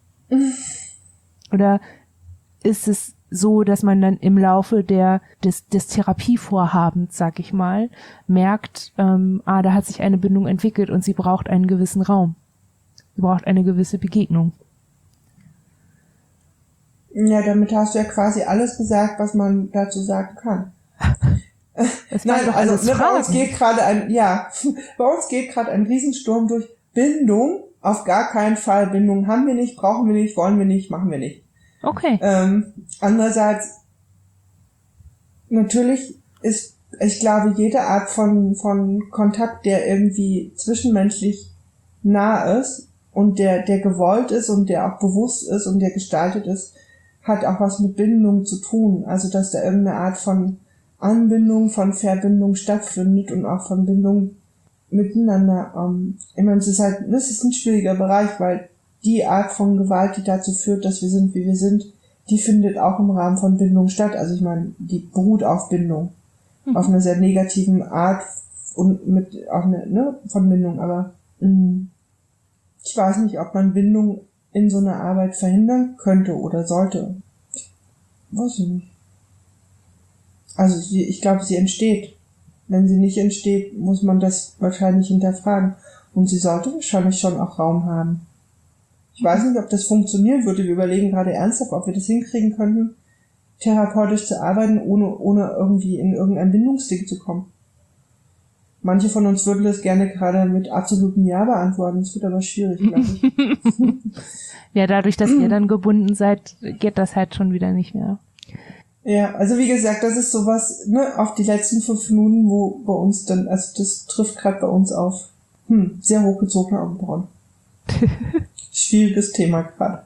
Oder ist es so, dass man dann im Laufe der des, des Therapievorhabens, sag ich mal, merkt, ähm, ah, da hat sich eine Bindung entwickelt und sie braucht einen gewissen Raum. Sie braucht eine gewisse Begegnung. Ja, damit hast du ja quasi alles gesagt, was man dazu sagen kann. Das waren Nein, doch also alles ne, bei uns Fragen. geht gerade ein, ja, bei uns geht gerade ein Riesensturm durch. Bindung, auf gar keinen Fall. Bindung haben wir nicht, brauchen wir nicht, wollen wir nicht, machen wir nicht. Okay. Ähm, andererseits, natürlich ist, ich glaube, jede Art von, von Kontakt, der irgendwie zwischenmenschlich nah ist und der, der gewollt ist und der auch bewusst ist und der gestaltet ist, hat auch was mit Bindung zu tun. Also, dass da irgendeine Art von Anbindung, von Verbindung stattfindet und auch von Bindung miteinander. Ähm, ich meine, es ist halt, das ist ein schwieriger Bereich, weil die Art von Gewalt, die dazu führt, dass wir sind, wie wir sind, die findet auch im Rahmen von Bindung statt. Also ich meine, die beruht auf Bindung. Mhm. Auf einer sehr negativen Art und mit auch eine, ne, von Bindung, aber mh, ich weiß nicht, ob man Bindung in so einer Arbeit verhindern könnte oder sollte. Weiß ich nicht. Also sie, ich glaube, sie entsteht. Wenn sie nicht entsteht, muss man das wahrscheinlich hinterfragen. Und sie sollte wahrscheinlich schon auch Raum haben. Ich weiß nicht, ob das funktionieren würde. Wir überlegen gerade ernsthaft, ob wir das hinkriegen könnten, therapeutisch zu arbeiten, ohne, ohne irgendwie in irgendein Bindungsding zu kommen. Manche von uns würden das gerne gerade mit absolutem Ja beantworten. Es wird aber schwierig, glaube ich. Ja, dadurch, dass ihr dann gebunden seid, geht das halt schon wieder nicht mehr. Ja, also wie gesagt, das ist sowas, ne, auf die letzten fünf Minuten, wo bei uns dann, also das trifft gerade bei uns auf, hm, sehr hochgezogene Augenbrauen. Schwieriges Thema gerade.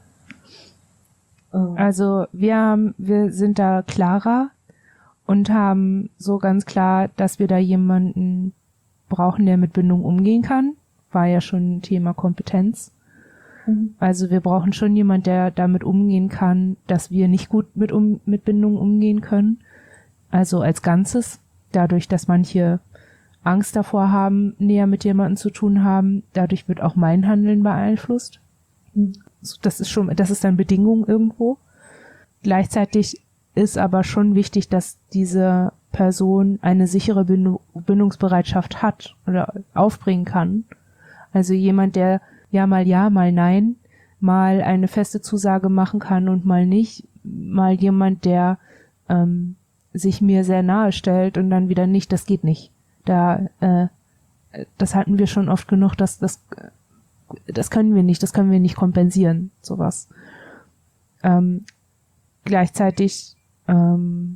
Ähm, Also wir haben, wir sind da klarer und haben so ganz klar, dass wir da jemanden brauchen, der mit Bindung umgehen kann. War ja schon ein Thema Kompetenz. mhm. Also wir brauchen schon jemand, der damit umgehen kann, dass wir nicht gut mit um mit Bindung umgehen können. Also als Ganzes. Dadurch, dass manche Angst davor haben, näher mit jemandem zu tun haben, dadurch wird auch mein Handeln beeinflusst. Also das ist schon, das ist dann Bedingung irgendwo. Gleichzeitig ist aber schon wichtig, dass diese Person eine sichere Bindung, Bindungsbereitschaft hat oder aufbringen kann. Also jemand, der ja mal ja, mal nein, mal eine feste Zusage machen kann und mal nicht, mal jemand, der ähm, sich mir sehr nahe stellt und dann wieder nicht, das geht nicht. Da, äh, das hatten wir schon oft genug, dass das, das können wir nicht, das können wir nicht kompensieren, sowas. Ähm, gleichzeitig ähm,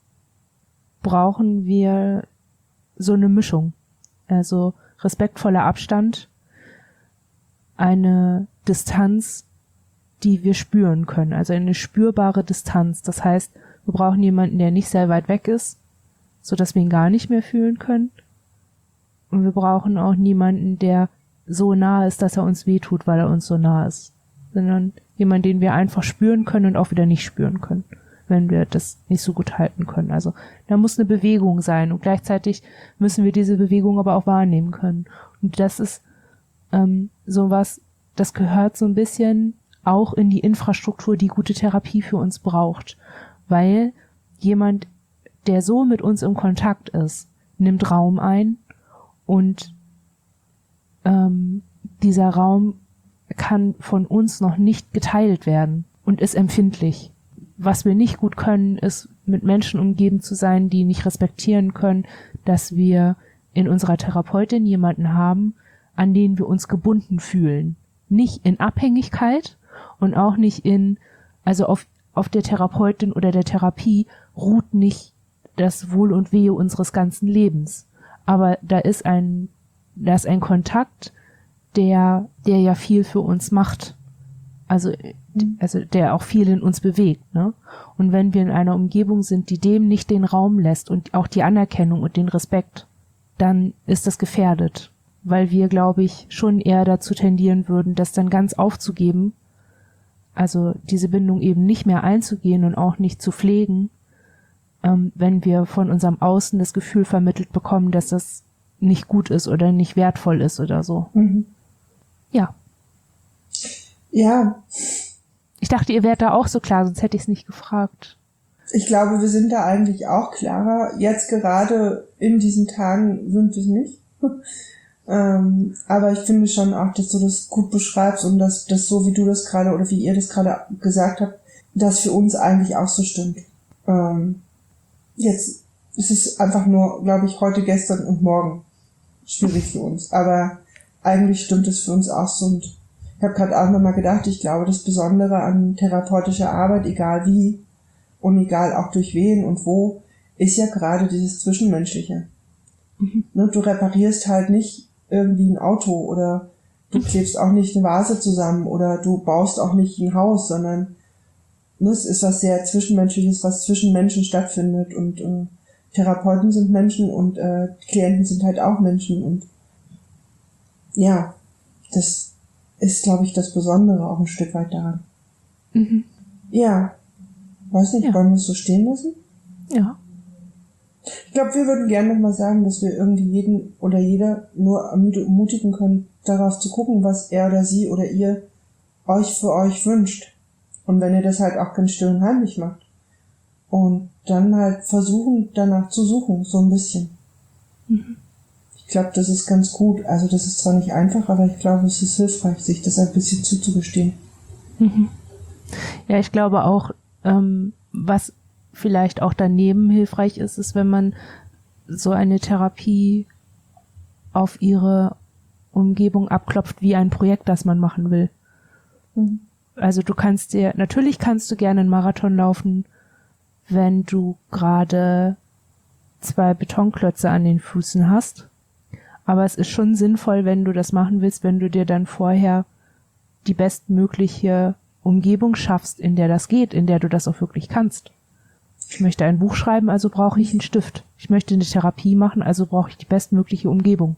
brauchen wir so eine Mischung, also respektvoller Abstand, eine Distanz, die wir spüren können, also eine spürbare Distanz. Das heißt, wir brauchen jemanden, der nicht sehr weit weg ist, so dass wir ihn gar nicht mehr fühlen können. Und wir brauchen auch niemanden, der so nah ist, dass er uns wehtut, weil er uns so nah ist, sondern jemanden, den wir einfach spüren können und auch wieder nicht spüren können, wenn wir das nicht so gut halten können. Also da muss eine Bewegung sein und gleichzeitig müssen wir diese Bewegung aber auch wahrnehmen können. Und das ist ähm, sowas, das gehört so ein bisschen auch in die Infrastruktur, die gute Therapie für uns braucht, weil jemand, der so mit uns im Kontakt ist, nimmt Raum ein und ähm, dieser Raum kann von uns noch nicht geteilt werden und ist empfindlich. Was wir nicht gut können, ist mit Menschen umgeben zu sein, die nicht respektieren können, dass wir in unserer Therapeutin jemanden haben, an den wir uns gebunden fühlen. Nicht in Abhängigkeit und auch nicht in, also auf, auf der Therapeutin oder der Therapie ruht nicht das Wohl und Wehe unseres ganzen Lebens. Aber da ist ein, da ist ein Kontakt, der, der ja viel für uns macht. Also, also der auch viel in uns bewegt, ne? Und wenn wir in einer Umgebung sind, die dem nicht den Raum lässt und auch die Anerkennung und den Respekt, dann ist das gefährdet. Weil wir, glaube ich, schon eher dazu tendieren würden, das dann ganz aufzugeben, also diese Bindung eben nicht mehr einzugehen und auch nicht zu pflegen, ähm, wenn wir von unserem Außen das Gefühl vermittelt bekommen, dass das nicht gut ist oder nicht wertvoll ist oder so. Mhm. Ja. Ja. Ich dachte, ihr wärt da auch so klar, sonst hätte ich es nicht gefragt. Ich glaube, wir sind da eigentlich auch klarer. Jetzt gerade in diesen Tagen sind wir es nicht. ähm, aber ich finde schon auch, dass du das gut beschreibst und dass das so, wie du das gerade oder wie ihr das gerade gesagt habt, das für uns eigentlich auch so stimmt. Ähm, jetzt ist es einfach nur, glaube ich, heute, gestern und morgen schwierig für uns. Aber eigentlich stimmt es für uns auch so. Und ich habe gerade auch nochmal gedacht, ich glaube, das Besondere an therapeutischer Arbeit, egal wie und egal auch durch wen und wo, ist ja gerade dieses Zwischenmenschliche. Mhm. Ne, du reparierst halt nicht irgendwie ein Auto oder du klebst auch nicht eine Vase zusammen oder du baust auch nicht ein Haus, sondern ne, es ist was sehr Zwischenmenschliches, was zwischen Menschen stattfindet und äh, Therapeuten sind Menschen und äh, Klienten sind halt auch Menschen und ja, das ist, glaube ich, das Besondere auch ein Stück weit daran. Mhm. Ja. Weiß nicht, ja. Wollen wir es so stehen lassen? Ja. Ich glaube, wir würden gerne nochmal sagen, dass wir irgendwie jeden oder jeder nur ermutigen können, darauf zu gucken, was er oder sie oder ihr euch für euch wünscht. Und wenn ihr das halt auch ganz still und heimlich macht. Und dann halt versuchen, danach zu suchen, so ein bisschen. Mhm. Ich glaube, das ist ganz gut. Also das ist zwar nicht einfach, aber ich glaube, es ist hilfreich, sich das ein bisschen zuzugestehen. Mhm. Ja, ich glaube auch, ähm, was vielleicht auch daneben hilfreich ist, ist, wenn man so eine Therapie auf ihre Umgebung abklopft, wie ein Projekt, das man machen will. Mhm. Also du kannst dir, natürlich kannst du gerne einen Marathon laufen, wenn du gerade zwei Betonklötze an den Füßen hast. Aber es ist schon sinnvoll, wenn du das machen willst, wenn du dir dann vorher die bestmögliche Umgebung schaffst, in der das geht, in der du das auch wirklich kannst. Ich möchte ein Buch schreiben, also brauche ich einen Stift. Ich möchte eine Therapie machen, also brauche ich die bestmögliche Umgebung.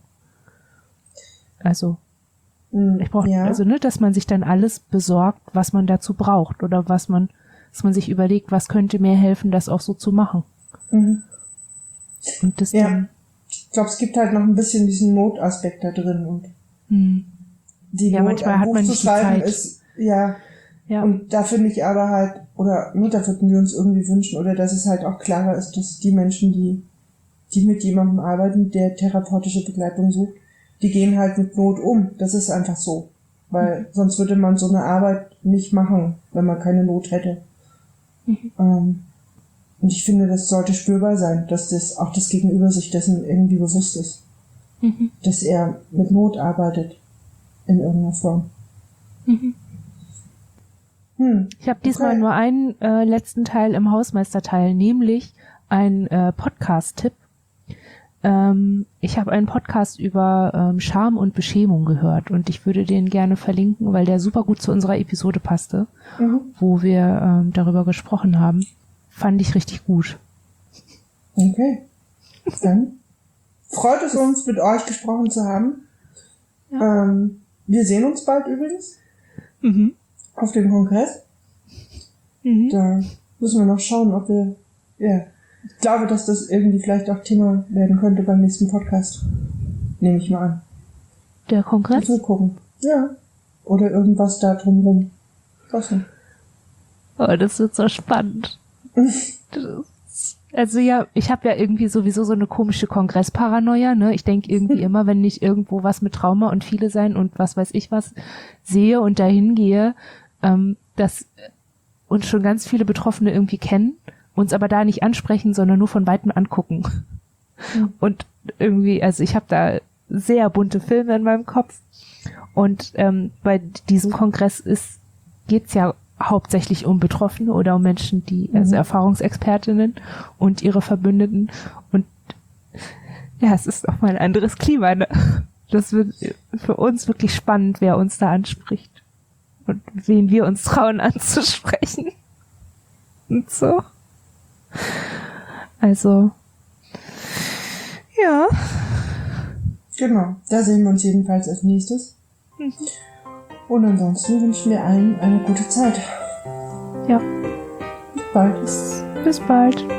Also, ich brauche, ja. also, ne, dass man sich dann alles besorgt, was man dazu braucht oder was man, dass man sich überlegt, was könnte mir helfen, das auch so zu machen. Mhm. Und das ja. dann. Ich glaube, es gibt halt noch ein bisschen diesen Notaspekt da drin und hm. die ja, Not, manchmal ein hat Buch man zu nicht die schreiben Zeit. ist, ja, ja. Und da finde ich aber halt, oder nur da würden wir uns irgendwie wünschen, oder dass es halt auch klarer ist, dass die Menschen, die, die mit jemandem arbeiten, der therapeutische Begleitung sucht, die gehen halt mit Not um. Das ist einfach so. Weil mhm. sonst würde man so eine Arbeit nicht machen, wenn man keine Not hätte. Mhm. Ähm, und ich finde, das sollte spürbar sein, dass das auch das Gegenüber sich dessen irgendwie bewusst ist. Mhm. Dass er mit Not arbeitet. In irgendeiner Form. Mhm. Hm, ich habe diesmal okay. nur einen äh, letzten Teil im Hausmeisterteil, nämlich ein äh, Podcast-Tipp. ähm, ich habe einen Podcast über ähm, Scham und Beschämung gehört und ich würde den gerne verlinken, weil der super gut zu unserer Episode passte, mhm. wo wir ähm, darüber gesprochen haben. Fand ich richtig gut. Okay. Dann freut es uns, mit euch gesprochen zu haben. Ja. Ähm, wir sehen uns bald übrigens. Mhm. Auf dem Kongress. Mhm. Da müssen wir noch schauen, ob wir, ja, ich glaube, dass das irgendwie vielleicht auch Thema werden könnte beim nächsten Podcast. Nehme ich mal an. Der Kongress? Mal gucken. Ja. Oder irgendwas da drumherum. Was denn? Oh, das wird so spannend. Also ja, ich habe ja irgendwie sowieso so eine komische Kongressparanoia, ne? Ich denke irgendwie immer, wenn ich irgendwo was mit Trauma und viele sein und was weiß ich was sehe und dahin gehe, ähm, dass uns schon ganz viele Betroffene irgendwie kennen, uns aber da nicht ansprechen, sondern nur von Weitem angucken. Mhm. Und irgendwie, also ich habe da sehr bunte Filme in meinem Kopf und ähm, bei diesem Kongress ist geht's ja hauptsächlich um Betroffene oder um Menschen, die, also mhm. Erfahrungsexpertinnen und ihre Verbündeten. Und ja, es ist auch mal ein anderes Klima. Ne? Das wird für uns wirklich spannend, wer uns da anspricht und wen wir uns trauen anzusprechen. Und so. Also, ja. Genau, da sehen wir uns jedenfalls als nächstes. Mhm. Und ansonsten wünschen wir allen eine gute Zeit. Ja. Bis bald. Bis, bis bald.